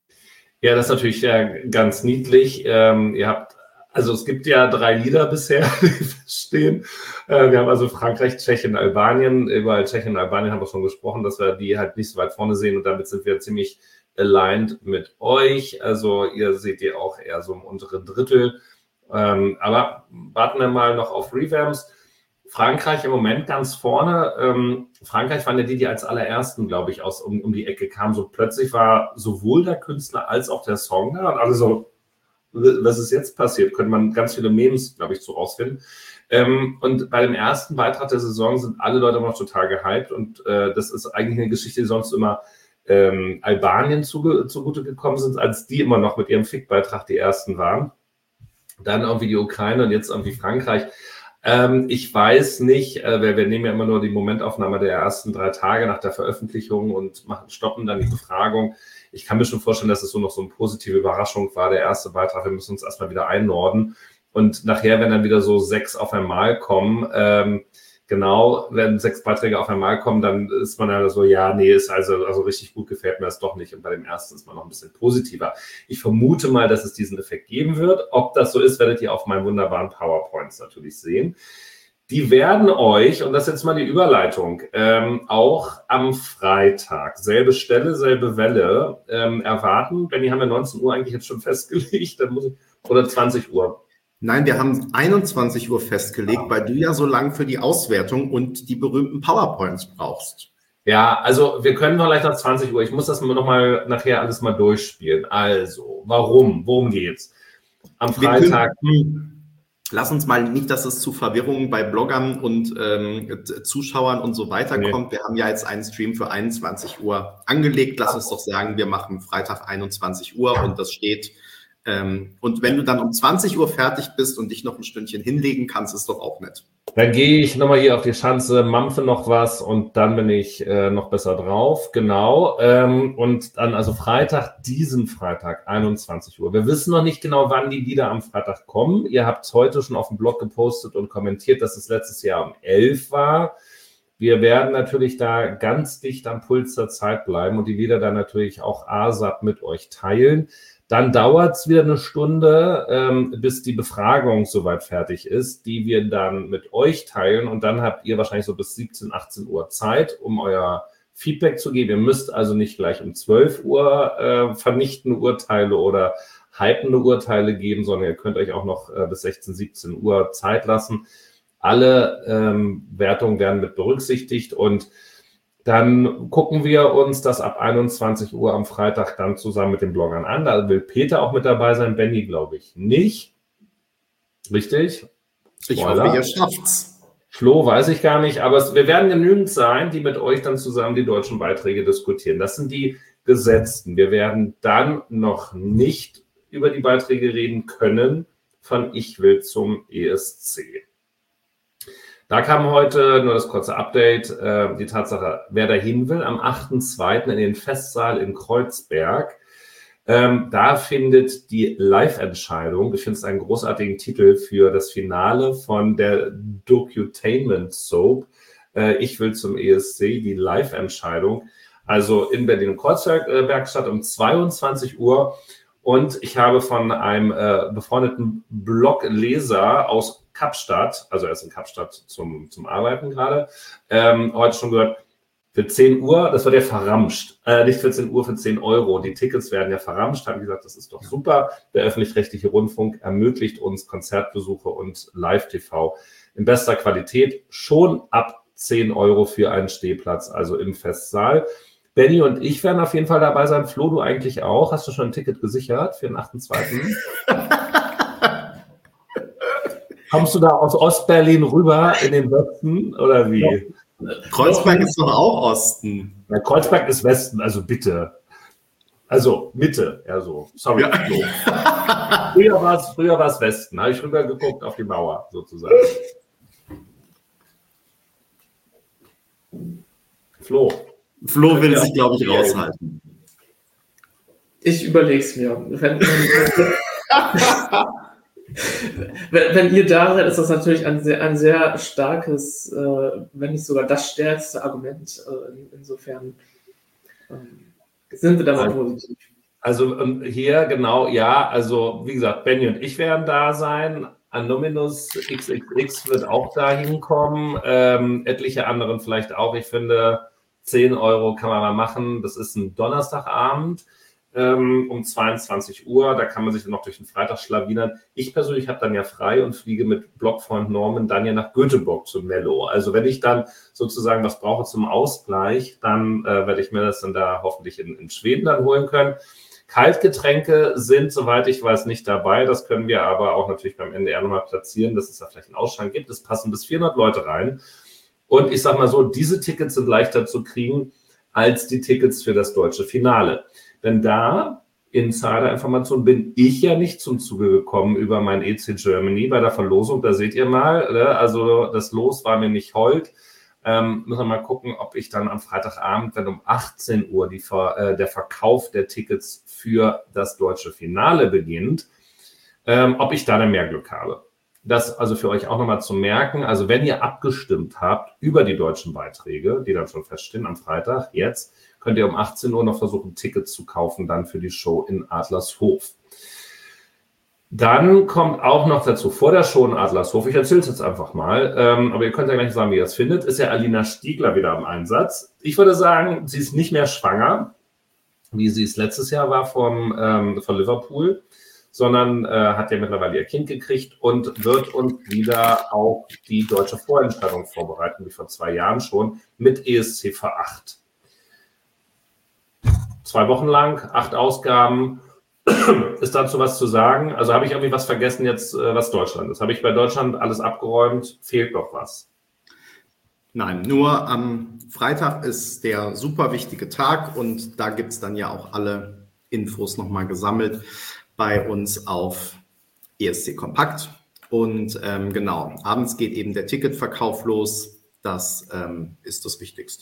Speaker 2: Ja, das ist natürlich äh, ganz niedlich. Ähm, ihr habt, also es gibt ja drei Lieder bisher, die stehen. Äh, wir haben also Frankreich, Tschechien, Albanien. Über Tschechien und Albanien haben wir schon gesprochen, dass wir die halt nicht so weit vorne sehen und damit sind wir ziemlich aligned mit euch. Also ihr seht ihr auch eher so im unteren Drittel. Ähm, aber warten wir mal noch auf Revamps. Frankreich im Moment ganz vorne. Ähm, Frankreich waren ja die, die als allerersten, glaube ich, aus um, um die Ecke kamen. So plötzlich war sowohl der Künstler als auch der Song da und alle so, was ist jetzt passiert? Könnte man ganz viele Memes, glaube ich, so rausfinden. Ähm, und bei dem ersten Beitrag der Saison sind alle Leute immer noch total gehypt und äh, das ist eigentlich eine Geschichte, die sonst immer ähm, Albanien zuge zugute gekommen sind, als die immer noch mit ihrem Fick-Beitrag die ersten waren. Dann irgendwie die Ukraine und jetzt irgendwie Frankreich. Ähm, ich weiß nicht, äh, wir, wir nehmen ja immer nur die Momentaufnahme der ersten drei Tage nach der Veröffentlichung und machen, stoppen dann die Befragung. Ich kann mir schon vorstellen, dass es so noch so eine positive Überraschung war, der erste Beitrag. Wir müssen uns erstmal wieder einnorden. Und nachher, wenn dann wieder so sechs auf einmal kommen, ähm, genau, wenn sechs Beiträge auf einmal kommen, dann ist man ja so, ja, nee, ist also, also richtig gut, gefällt mir das doch nicht. Und bei dem ersten ist man noch ein bisschen positiver. Ich vermute mal, dass es diesen Effekt geben wird. Ob das so ist, werdet ihr auf meinen wunderbaren PowerPoints natürlich sehen. Die werden euch, und das ist jetzt mal die Überleitung, ähm, auch am Freitag, selbe Stelle, selbe Welle, ähm, erwarten. Benni, haben wir neunzehn Uhr eigentlich jetzt schon festgelegt? Dann muss ich, oder zwanzig Uhr?
Speaker 1: Nein, wir haben einundzwanzig Uhr festgelegt, weil du ja so lang für die Auswertung und die berühmten PowerPoints brauchst.
Speaker 2: Ja, also wir können vielleicht nach zwanzig Uhr. Ich muss das noch mal nachher alles mal durchspielen. Also, warum? Worum geht's? Am Freitag.
Speaker 1: Können, lass uns mal nicht, dass es zu Verwirrungen bei Bloggern und ähm, Zuschauern und so weiter nee. kommt. Wir haben ja jetzt einen Stream für einundzwanzig Uhr angelegt. Lass uns doch sagen, wir machen Freitag einundzwanzig Uhr und das steht. Ähm, und wenn du dann um zwanzig Uhr fertig bist und dich noch ein Stündchen hinlegen kannst, ist doch auch nett.
Speaker 2: Dann gehe ich nochmal hier auf die Schanze, mampfe noch was und dann bin ich äh, noch besser drauf. Genau. Ähm, und dann also Freitag, diesen Freitag, einundzwanzig Uhr. Wir wissen noch nicht genau, wann die Lieder am Freitag kommen. Ihr habt es heute schon auf dem Blog gepostet und kommentiert, dass es letztes Jahr um elf war. Wir werden natürlich da ganz dicht am Puls der Zeit bleiben und die Lieder dann natürlich auch ASAP mit euch teilen. Dann dauert es wieder eine Stunde, ähm, bis die Befragung soweit fertig ist, die wir dann mit euch teilen. Und dann habt ihr wahrscheinlich so bis siebzehn, achtzehn Uhr Zeit, um euer Feedback zu geben. Ihr müsst also nicht gleich um zwölf Uhr äh, vernichtende Urteile oder hypende Urteile geben, sondern ihr könnt euch auch noch äh, bis sechzehn, siebzehn Uhr Zeit lassen. Alle ähm, Wertungen werden mit berücksichtigt und dann gucken wir uns das ab einundzwanzig Uhr am Freitag dann zusammen mit den Bloggern an. Da will Peter auch mit dabei sein, Benni glaube ich nicht. Richtig?
Speaker 1: Ich hoffe, ihr schafft's.
Speaker 2: Flo weiß ich gar nicht, aber es, wir werden genügend sein, die mit euch dann zusammen die deutschen Beiträge diskutieren. Das sind die Gesetzten. Wir werden dann noch nicht über die Beiträge reden können von Ich will zum E S C. Da kam heute nur das kurze Update, äh, die Tatsache, wer dahin will, am achten zweiten in den Festsaal in Kreuzberg. Ähm, da findet die Live-Entscheidung, ich finde es einen großartigen Titel für das Finale von der Docutainment Soap, äh, Ich will zum E S C, die Live-Entscheidung, also in Berlin-Kreuzberg statt um zweiundzwanzig Uhr. Und ich habe von einem äh, befreundeten Blogleser aus Kapstadt, also er ist in Kapstadt zum, zum Arbeiten gerade, ähm, heute schon gehört, für zehn Uhr, das wird ja verramscht, äh, nicht für zehn Uhr, für zehn Euro. Die Tickets werden ja verramscht, haben gesagt, das ist doch super. Der öffentlich-rechtliche Rundfunk ermöglicht uns Konzertbesuche und Live-T V in bester Qualität schon ab zehn Euro für einen Stehplatz, also im Festsaal. Benny und ich werden auf jeden Fall dabei sein. Flo, du eigentlich auch. Hast du schon ein Ticket gesichert für den achten zweiten? Kommst du da aus Ostberlin rüber in den Westen oder wie?
Speaker 1: Ja. Kreuzberg ist doch auch Osten.
Speaker 2: Ja, Kreuzberg ist Westen, also bitte. Also Mitte, ja so. Sorry. Ja. Flo. Früher war es früher war's Westen. Habe ich rüber geguckt auf die Mauer sozusagen. Flo.
Speaker 1: Flo will sich, glaube ich, raushalten.
Speaker 3: Ich überlege es mir. Wenn, wenn, wenn ihr da seid, ist das natürlich ein sehr, ein sehr starkes, äh, wenn nicht sogar das stärkste Argument. Äh, insofern äh, sind wir da mal positiv.
Speaker 2: Also hier genau, ja, also wie gesagt, Benny und ich werden da sein. Anominus X X X wird auch da hinkommen. Ähm, etliche anderen vielleicht auch. Ich finde, zehn Euro kann man mal machen. Das ist ein Donnerstagabend ähm, um zweiundzwanzig Uhr. Da kann man sich dann noch durch den Freitag schlawinern. Ich persönlich habe dann ja frei und fliege mit Blogfreund Norman dann ja nach Göteborg zum Mello. Also wenn ich dann sozusagen was brauche zum Ausgleich, dann äh, werde ich mir das dann da hoffentlich in, in Schweden dann holen können. Kaltgetränke sind, soweit ich weiß, nicht dabei. Das können wir aber auch natürlich beim N D R nochmal platzieren, dass es da vielleicht einen Ausschank gibt. Es passen bis vierhundert Leute rein. Und ich sage mal so, diese Tickets sind leichter zu kriegen als die Tickets für das deutsche Finale. Denn da, Insider-Information, bin ich ja nicht zum Zuge gekommen über mein E C Germany bei der Verlosung. Da seht ihr mal, ne? Also das Los war mir nicht hold. Ähm, müssen wir mal gucken, ob ich dann am Freitagabend, wenn um achtzehn Uhr die, äh, der Verkauf der Tickets für das deutsche Finale beginnt, ähm, ob ich da dann mehr Glück habe. Das also für euch auch nochmal zu merken. Also wenn ihr abgestimmt habt über die deutschen Beiträge, die dann schon feststehen am Freitag, jetzt könnt ihr um achtzehn Uhr noch versuchen, Tickets zu kaufen, dann für die Show in Adlershof. Dann kommt auch noch dazu, vor der Show in Adlershof, ich erzähle es jetzt einfach mal, ähm, aber ihr könnt ja gleich sagen, wie ihr es findet, ist ja Alina Stiegler wieder am Einsatz. Ich würde sagen, sie ist nicht mehr schwanger, wie sie es letztes Jahr war vom, ähm, von Liverpool, sondern äh, hat ja mittlerweile ihr Kind gekriegt und wird uns wieder auf die deutsche Vorentscheidung vorbereiten, wie vor zwei Jahren schon, mit E S C V acht. Zwei Wochen lang, acht Ausgaben. Ist dazu was zu sagen? Also habe ich irgendwie was vergessen jetzt, was Deutschland ist? Habe ich bei Deutschland alles abgeräumt? Fehlt noch was?
Speaker 1: Nein, nur am Freitag ist der super wichtige Tag und da gibt es dann ja auch alle Infos nochmal gesammelt bei uns auf E S C Kompakt. Und ähm, genau, abends geht eben der Ticketverkauf los. Das ähm, ist das Wichtigste.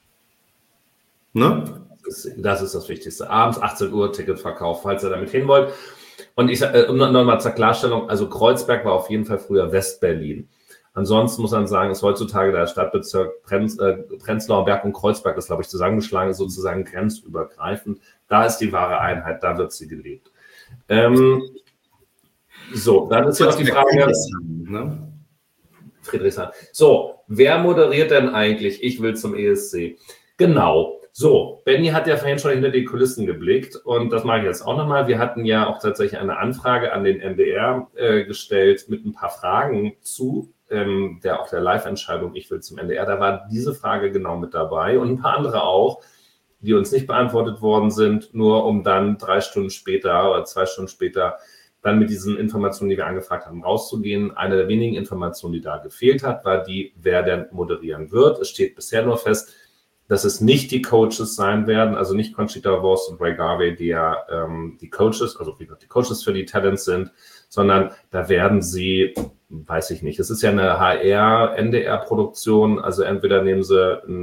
Speaker 1: Ne?
Speaker 2: Das ist, das ist das Wichtigste. Abends achtzehn Uhr Ticketverkauf, falls ihr damit hin wollt. Und ich sage, äh, nochmal zur Klarstellung, also Kreuzberg war auf jeden Fall früher Westberlin. Ansonsten muss man sagen, ist heutzutage der Stadtbezirk Prenz, äh, Prenzlauer Berg und Kreuzberg, das glaube ich zusammengeschlagen, ist sozusagen grenzübergreifend. Da ist die wahre Einheit, da wird sie gelebt. Ähm, so, dann ist jetzt die Frage... Ne? Friedrichshain. So, wer moderiert denn eigentlich Ich will zum E S C? Genau. So, Benny hat ja vorhin schon hinter die Kulissen geblickt und das mache ich jetzt auch nochmal. Wir hatten ja auch tatsächlich eine Anfrage an den N D R äh, gestellt mit ein paar Fragen zu ähm, der auch der Live-Entscheidung Ich will zum N D R. Da war diese Frage genau mit dabei und ein paar andere auch, die uns nicht beantwortet worden sind, nur um dann drei Stunden später oder zwei Stunden später dann mit diesen Informationen, die wir angefragt haben, rauszugehen. Eine der wenigen Informationen, die da gefehlt hat, war die, wer denn moderieren wird. Es steht bisher nur fest, dass es nicht die Coaches sein werden, also nicht Conchita Wurst und Ray Garvey, die ja ähm, die Coaches, also wie gesagt, die Coaches für die Talents sind, sondern da werden sie, weiß ich nicht, es ist ja eine H R, N D R-Produktion, also entweder nehmen sie einen,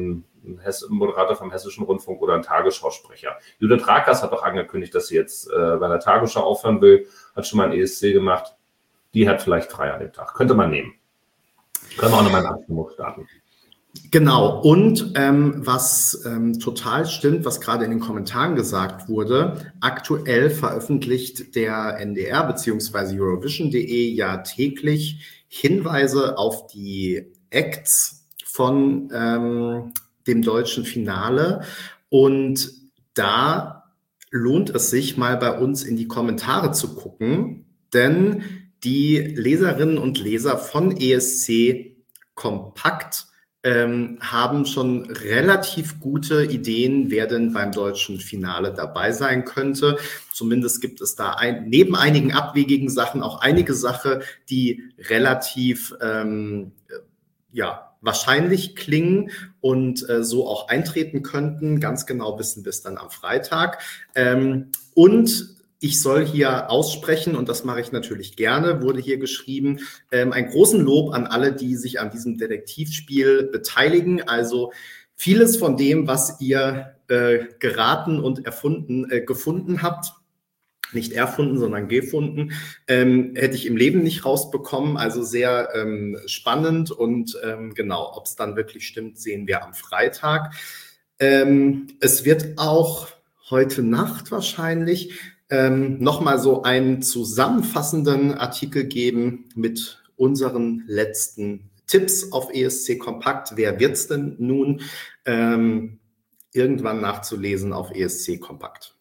Speaker 2: ein Hess- Moderator vom Hessischen Rundfunk oder ein Tagesschausprecher. Judith Rakers hat auch angekündigt, dass sie jetzt äh, bei der Tagesschau aufhören will, hat schon mal ein E S C gemacht. Die hat vielleicht frei an dem Tag. Könnte man nehmen. Können wir auch nochmal eine Abstimmung starten.
Speaker 1: Genau, und ähm, was ähm, total stimmt, was gerade in den Kommentaren gesagt wurde, aktuell veröffentlicht der N D R bzw. Eurovision punkt de ja täglich Hinweise auf die Acts von ähm, dem deutschen Finale, und da lohnt es sich mal bei uns in die Kommentare zu gucken, denn die Leserinnen und Leser von E S C Kompakt Ähm, haben schon relativ gute Ideen, wer denn beim deutschen Finale dabei sein könnte. Zumindest gibt es da ein, neben einigen abwegigen Sachen auch einige Sachen, die relativ ähm, ja, wahrscheinlich klingen und äh, so auch eintreten könnten. Ganz genau wissen wir es dann am Freitag. Ähm, und ich soll hier aussprechen, und das mache ich natürlich gerne, wurde hier geschrieben, ähm, einen großen Lob an alle, die sich an diesem Detektivspiel beteiligen. Also vieles von dem, was ihr äh, geraten und erfunden, äh, gefunden habt, nicht erfunden, sondern gefunden, ähm, hätte ich im Leben nicht rausbekommen. Also sehr ähm, spannend, und ähm, genau, ob es dann wirklich stimmt, sehen wir am Freitag. Ähm, es wird auch heute Nacht wahrscheinlich Ähm, nochmal so einen zusammenfassenden Artikel geben mit unseren letzten Tipps auf E S C Kompakt. Wer wird's denn nun? Ähm, irgendwann nachzulesen auf E S C Kompakt.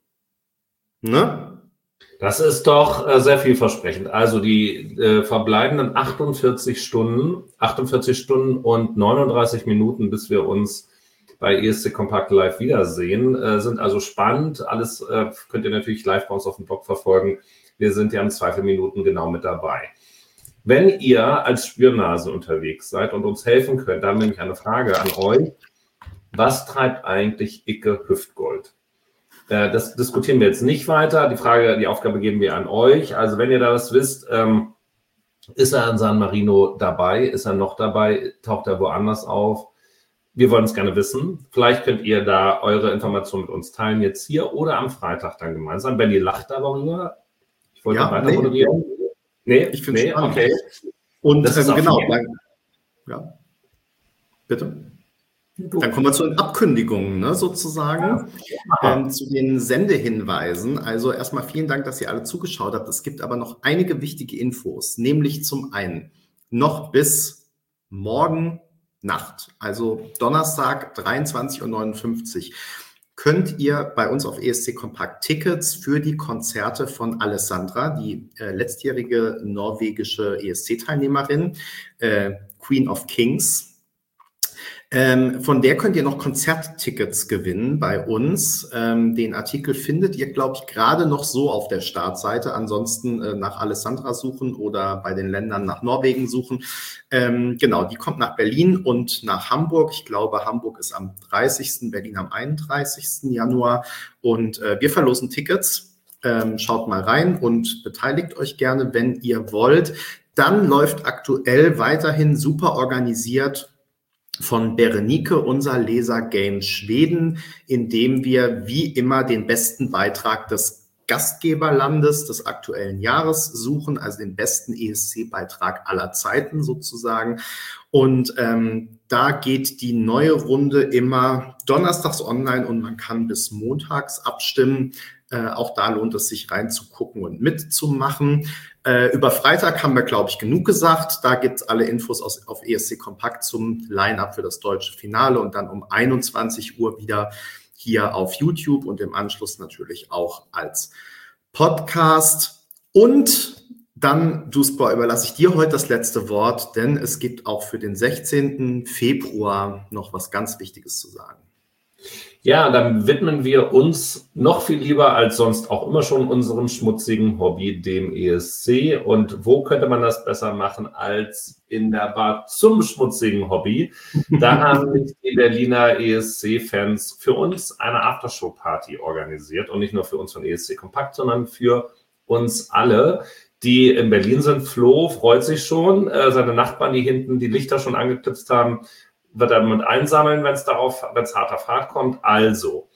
Speaker 1: Ne?
Speaker 2: Das ist doch äh, sehr vielversprechend. Also die äh, verbleibenden achtundvierzig Stunden, achtundvierzig Stunden und neununddreißig Minuten, bis wir uns bei E S C Kompakt live wiedersehen, äh, sind also spannend. Alles äh, könnt ihr natürlich live bei uns auf dem Blog verfolgen. Wir sind ja im Zweifel Minuten genau mit dabei. Wenn ihr als Spürnase unterwegs seid und uns helfen könnt, dann nämlich eine Frage an euch. Was treibt eigentlich Icke Hüftgold? Äh, das diskutieren wir jetzt nicht weiter. Die Frage, die Aufgabe geben wir an euch. Also wenn ihr da was wisst, ähm, ist er in San Marino dabei? Ist er noch dabei? Taucht er woanders auf? Wir wollen es gerne wissen. Vielleicht könnt ihr da eure Informationen mit uns teilen, jetzt hier oder am Freitag dann gemeinsam. Benni lacht darüber. Ich wollte
Speaker 1: ja,
Speaker 2: weiter
Speaker 1: nee.
Speaker 2: moderieren. Nee,
Speaker 1: ich finde
Speaker 2: nee,
Speaker 1: spannend.
Speaker 2: Okay.
Speaker 1: Und
Speaker 2: das ist
Speaker 1: ähm, genau,
Speaker 2: dann,
Speaker 1: ja, bitte. Dann kommen wir zu den Abkündigungen, ne, sozusagen, ja. ähm, zu den Sendehinweisen. Also erstmal vielen Dank, dass ihr alle zugeschaut habt. Es gibt aber noch einige wichtige Infos, nämlich zum einen noch bis morgen Nacht, also Donnerstag dreiundzwanzig Uhr neunundfünfzig, könnt ihr bei uns auf E S C Kompakt Tickets für die Konzerte von Alessandra, die äh, letztjährige norwegische E S C-Teilnehmerin, äh, Queen of Kings, Ähm, von der könnt ihr noch Konzerttickets gewinnen bei uns. Ähm, den Artikel findet ihr, glaube ich, gerade noch so auf der Startseite. Ansonsten äh, nach Alessandra suchen oder bei den Ländern nach Norwegen suchen. Ähm, genau, die kommt nach Berlin und nach Hamburg. Ich glaube, Hamburg ist am dreißigsten, Berlin am einunddreißigsten Januar. Und äh, wir verlosen Tickets. Ähm, schaut mal rein und beteiligt euch gerne, wenn ihr wollt. Dann läuft aktuell weiterhin super organisiert von Berenike unser Leser-Game Schweden, in dem wir wie immer den besten Beitrag des Gastgeberlandes des aktuellen Jahres suchen, also den besten E S C-Beitrag aller Zeiten sozusagen. Und ähm, da geht die neue Runde immer donnerstags online und man kann bis montags abstimmen. Äh, auch da lohnt es sich reinzugucken und mitzumachen. Äh, über Freitag haben wir, glaube ich, genug gesagt. Da gibt es alle Infos aus, auf E S C Kompakt zum Line-Up für das deutsche Finale und dann um einundzwanzig Uhr wieder hier auf YouTube und im Anschluss natürlich auch als Podcast. Und dann, Duisburg, überlasse ich dir heute das letzte Wort, denn es gibt auch für den sechzehnten Februar noch was ganz Wichtiges zu sagen.
Speaker 2: Ja, dann widmen wir uns noch viel lieber als sonst auch immer schon unserem schmutzigen Hobby, dem E S C. Und wo könnte man das besser machen als in der Bar zum schmutzigen Hobby? Da haben die Berliner E S C-Fans für uns eine Aftershow-Party organisiert. Und nicht nur für uns von E S C Kompakt, sondern für uns alle, die in Berlin sind. Flo freut sich schon. Äh, seine Nachbarn, die hinten die Lichter schon angeknipst haben, wird er mit einsammeln, wenn es darauf, wenn es hart auf hart kommt. Also,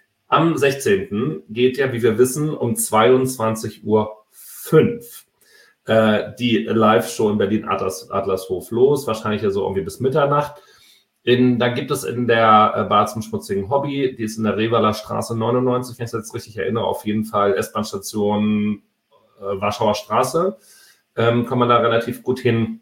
Speaker 2: am sechzehnten geht ja, wie wir wissen, um zweiundzwanzig Uhr fünf äh, die Live-Show in Berlin Adlers, Adlershof los, wahrscheinlich ja so irgendwie bis Mitternacht. In, da gibt es in der äh, Bar zum schmutzigen Hobby, die ist in der Revaler Straße neunundneunzig, wenn ich das jetzt richtig erinnere, auf jeden Fall S-Bahn-Station äh, Warschauer Straße, ähm, kann man da relativ gut hin.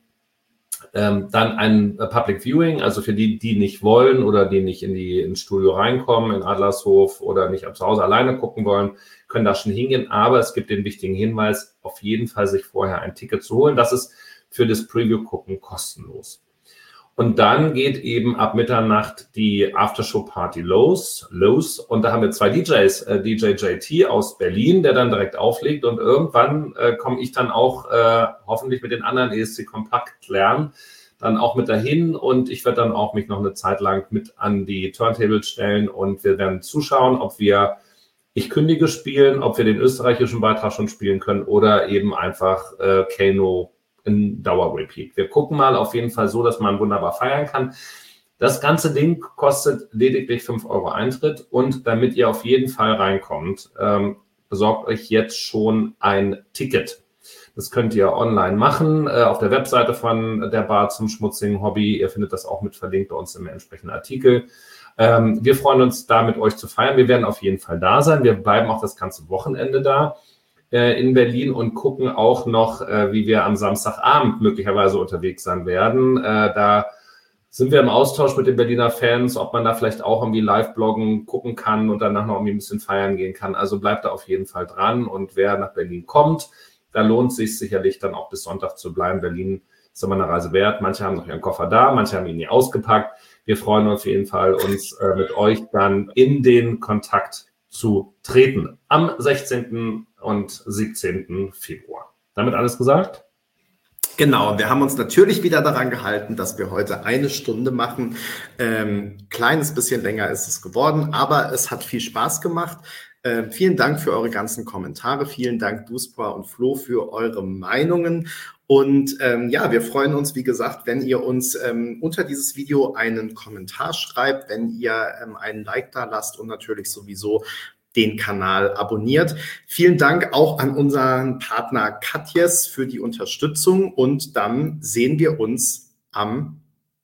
Speaker 2: Ähm, dann ein äh, Public Viewing, also für die, die nicht wollen oder die nicht in die ins Studio reinkommen, in Adlershof oder nicht zu Hause alleine gucken wollen, können da schon hingehen. Aber es gibt den wichtigen Hinweis, auf jeden Fall sich vorher ein Ticket zu holen. Das ist für das Preview-Gucken kostenlos. Und dann geht eben ab Mitternacht die Aftershow-Party los, los. Und da haben wir zwei D Js, äh, D J J T aus Berlin, der dann direkt auflegt. Und irgendwann äh, komme ich dann auch äh, hoffentlich mit den anderen E S C Kompakt lernen, dann auch mit dahin. Und ich werde dann auch mich noch eine Zeit lang mit an die Turntables stellen. Und wir werden zuschauen, ob wir Ich kündige spielen, ob wir den österreichischen Beitrag schon spielen können oder eben einfach äh, Kano in Dauerrepeat. Wir gucken mal auf jeden Fall so, dass man wunderbar feiern kann. Das ganze Ding kostet lediglich fünf Euro Eintritt und damit ihr auf jeden Fall reinkommt, ähm, besorgt euch jetzt schon ein Ticket. Das könnt ihr online machen, äh, auf der Webseite von der Bar zum schmutzigen Hobby. Ihr findet das auch mit verlinkt bei uns im entsprechenden Artikel. Ähm, wir freuen uns, da mit euch zu feiern. Wir werden auf jeden Fall da sein. Wir bleiben auch das ganze Wochenende da in Berlin und gucken auch noch, äh, wie wir am Samstagabend möglicherweise unterwegs sein werden. Äh, da sind wir im Austausch mit den Berliner Fans, ob man da vielleicht auch irgendwie Live-Bloggen gucken kann und danach noch irgendwie ein bisschen feiern gehen kann. Also bleibt da auf jeden Fall dran. Und wer nach Berlin kommt, da lohnt es sich sicherlich dann auch bis Sonntag zu bleiben. Berlin ist immer eine Reise wert. Manche haben noch ihren Koffer da, manche haben ihn nie ausgepackt. Wir freuen uns auf jeden Fall, uns äh, mit euch dann in den Kontakt zu treten am sechzehnten und siebzehnten Februar. Damit alles gesagt?
Speaker 1: Genau, wir haben uns natürlich wieder daran gehalten, dass wir heute eine Stunde machen. Ähm, kleines bisschen länger ist es geworden, aber es hat viel Spaß gemacht. Äh, vielen Dank für eure ganzen Kommentare. Vielen Dank, Duspa und Flo, für eure Meinungen. Und ähm, ja, wir freuen uns, wie gesagt, wenn ihr uns ähm, unter dieses Video einen Kommentar schreibt, wenn ihr ähm, einen Like da lasst und natürlich sowieso den Kanal abonniert. Vielen Dank auch an unseren Partner Katjes für die Unterstützung und dann sehen wir uns am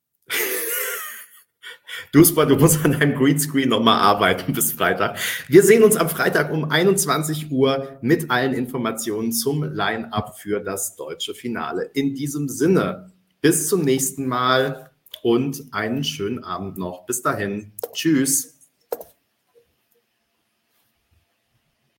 Speaker 1: Duspa, du musst an deinem Greenscreen nochmal arbeiten bis Freitag. Wir sehen uns am Freitag um einundzwanzig Uhr mit allen Informationen zum Line-Up für das deutsche Finale. In diesem Sinne, bis zum nächsten Mal und einen schönen Abend noch. Bis dahin. Tschüss.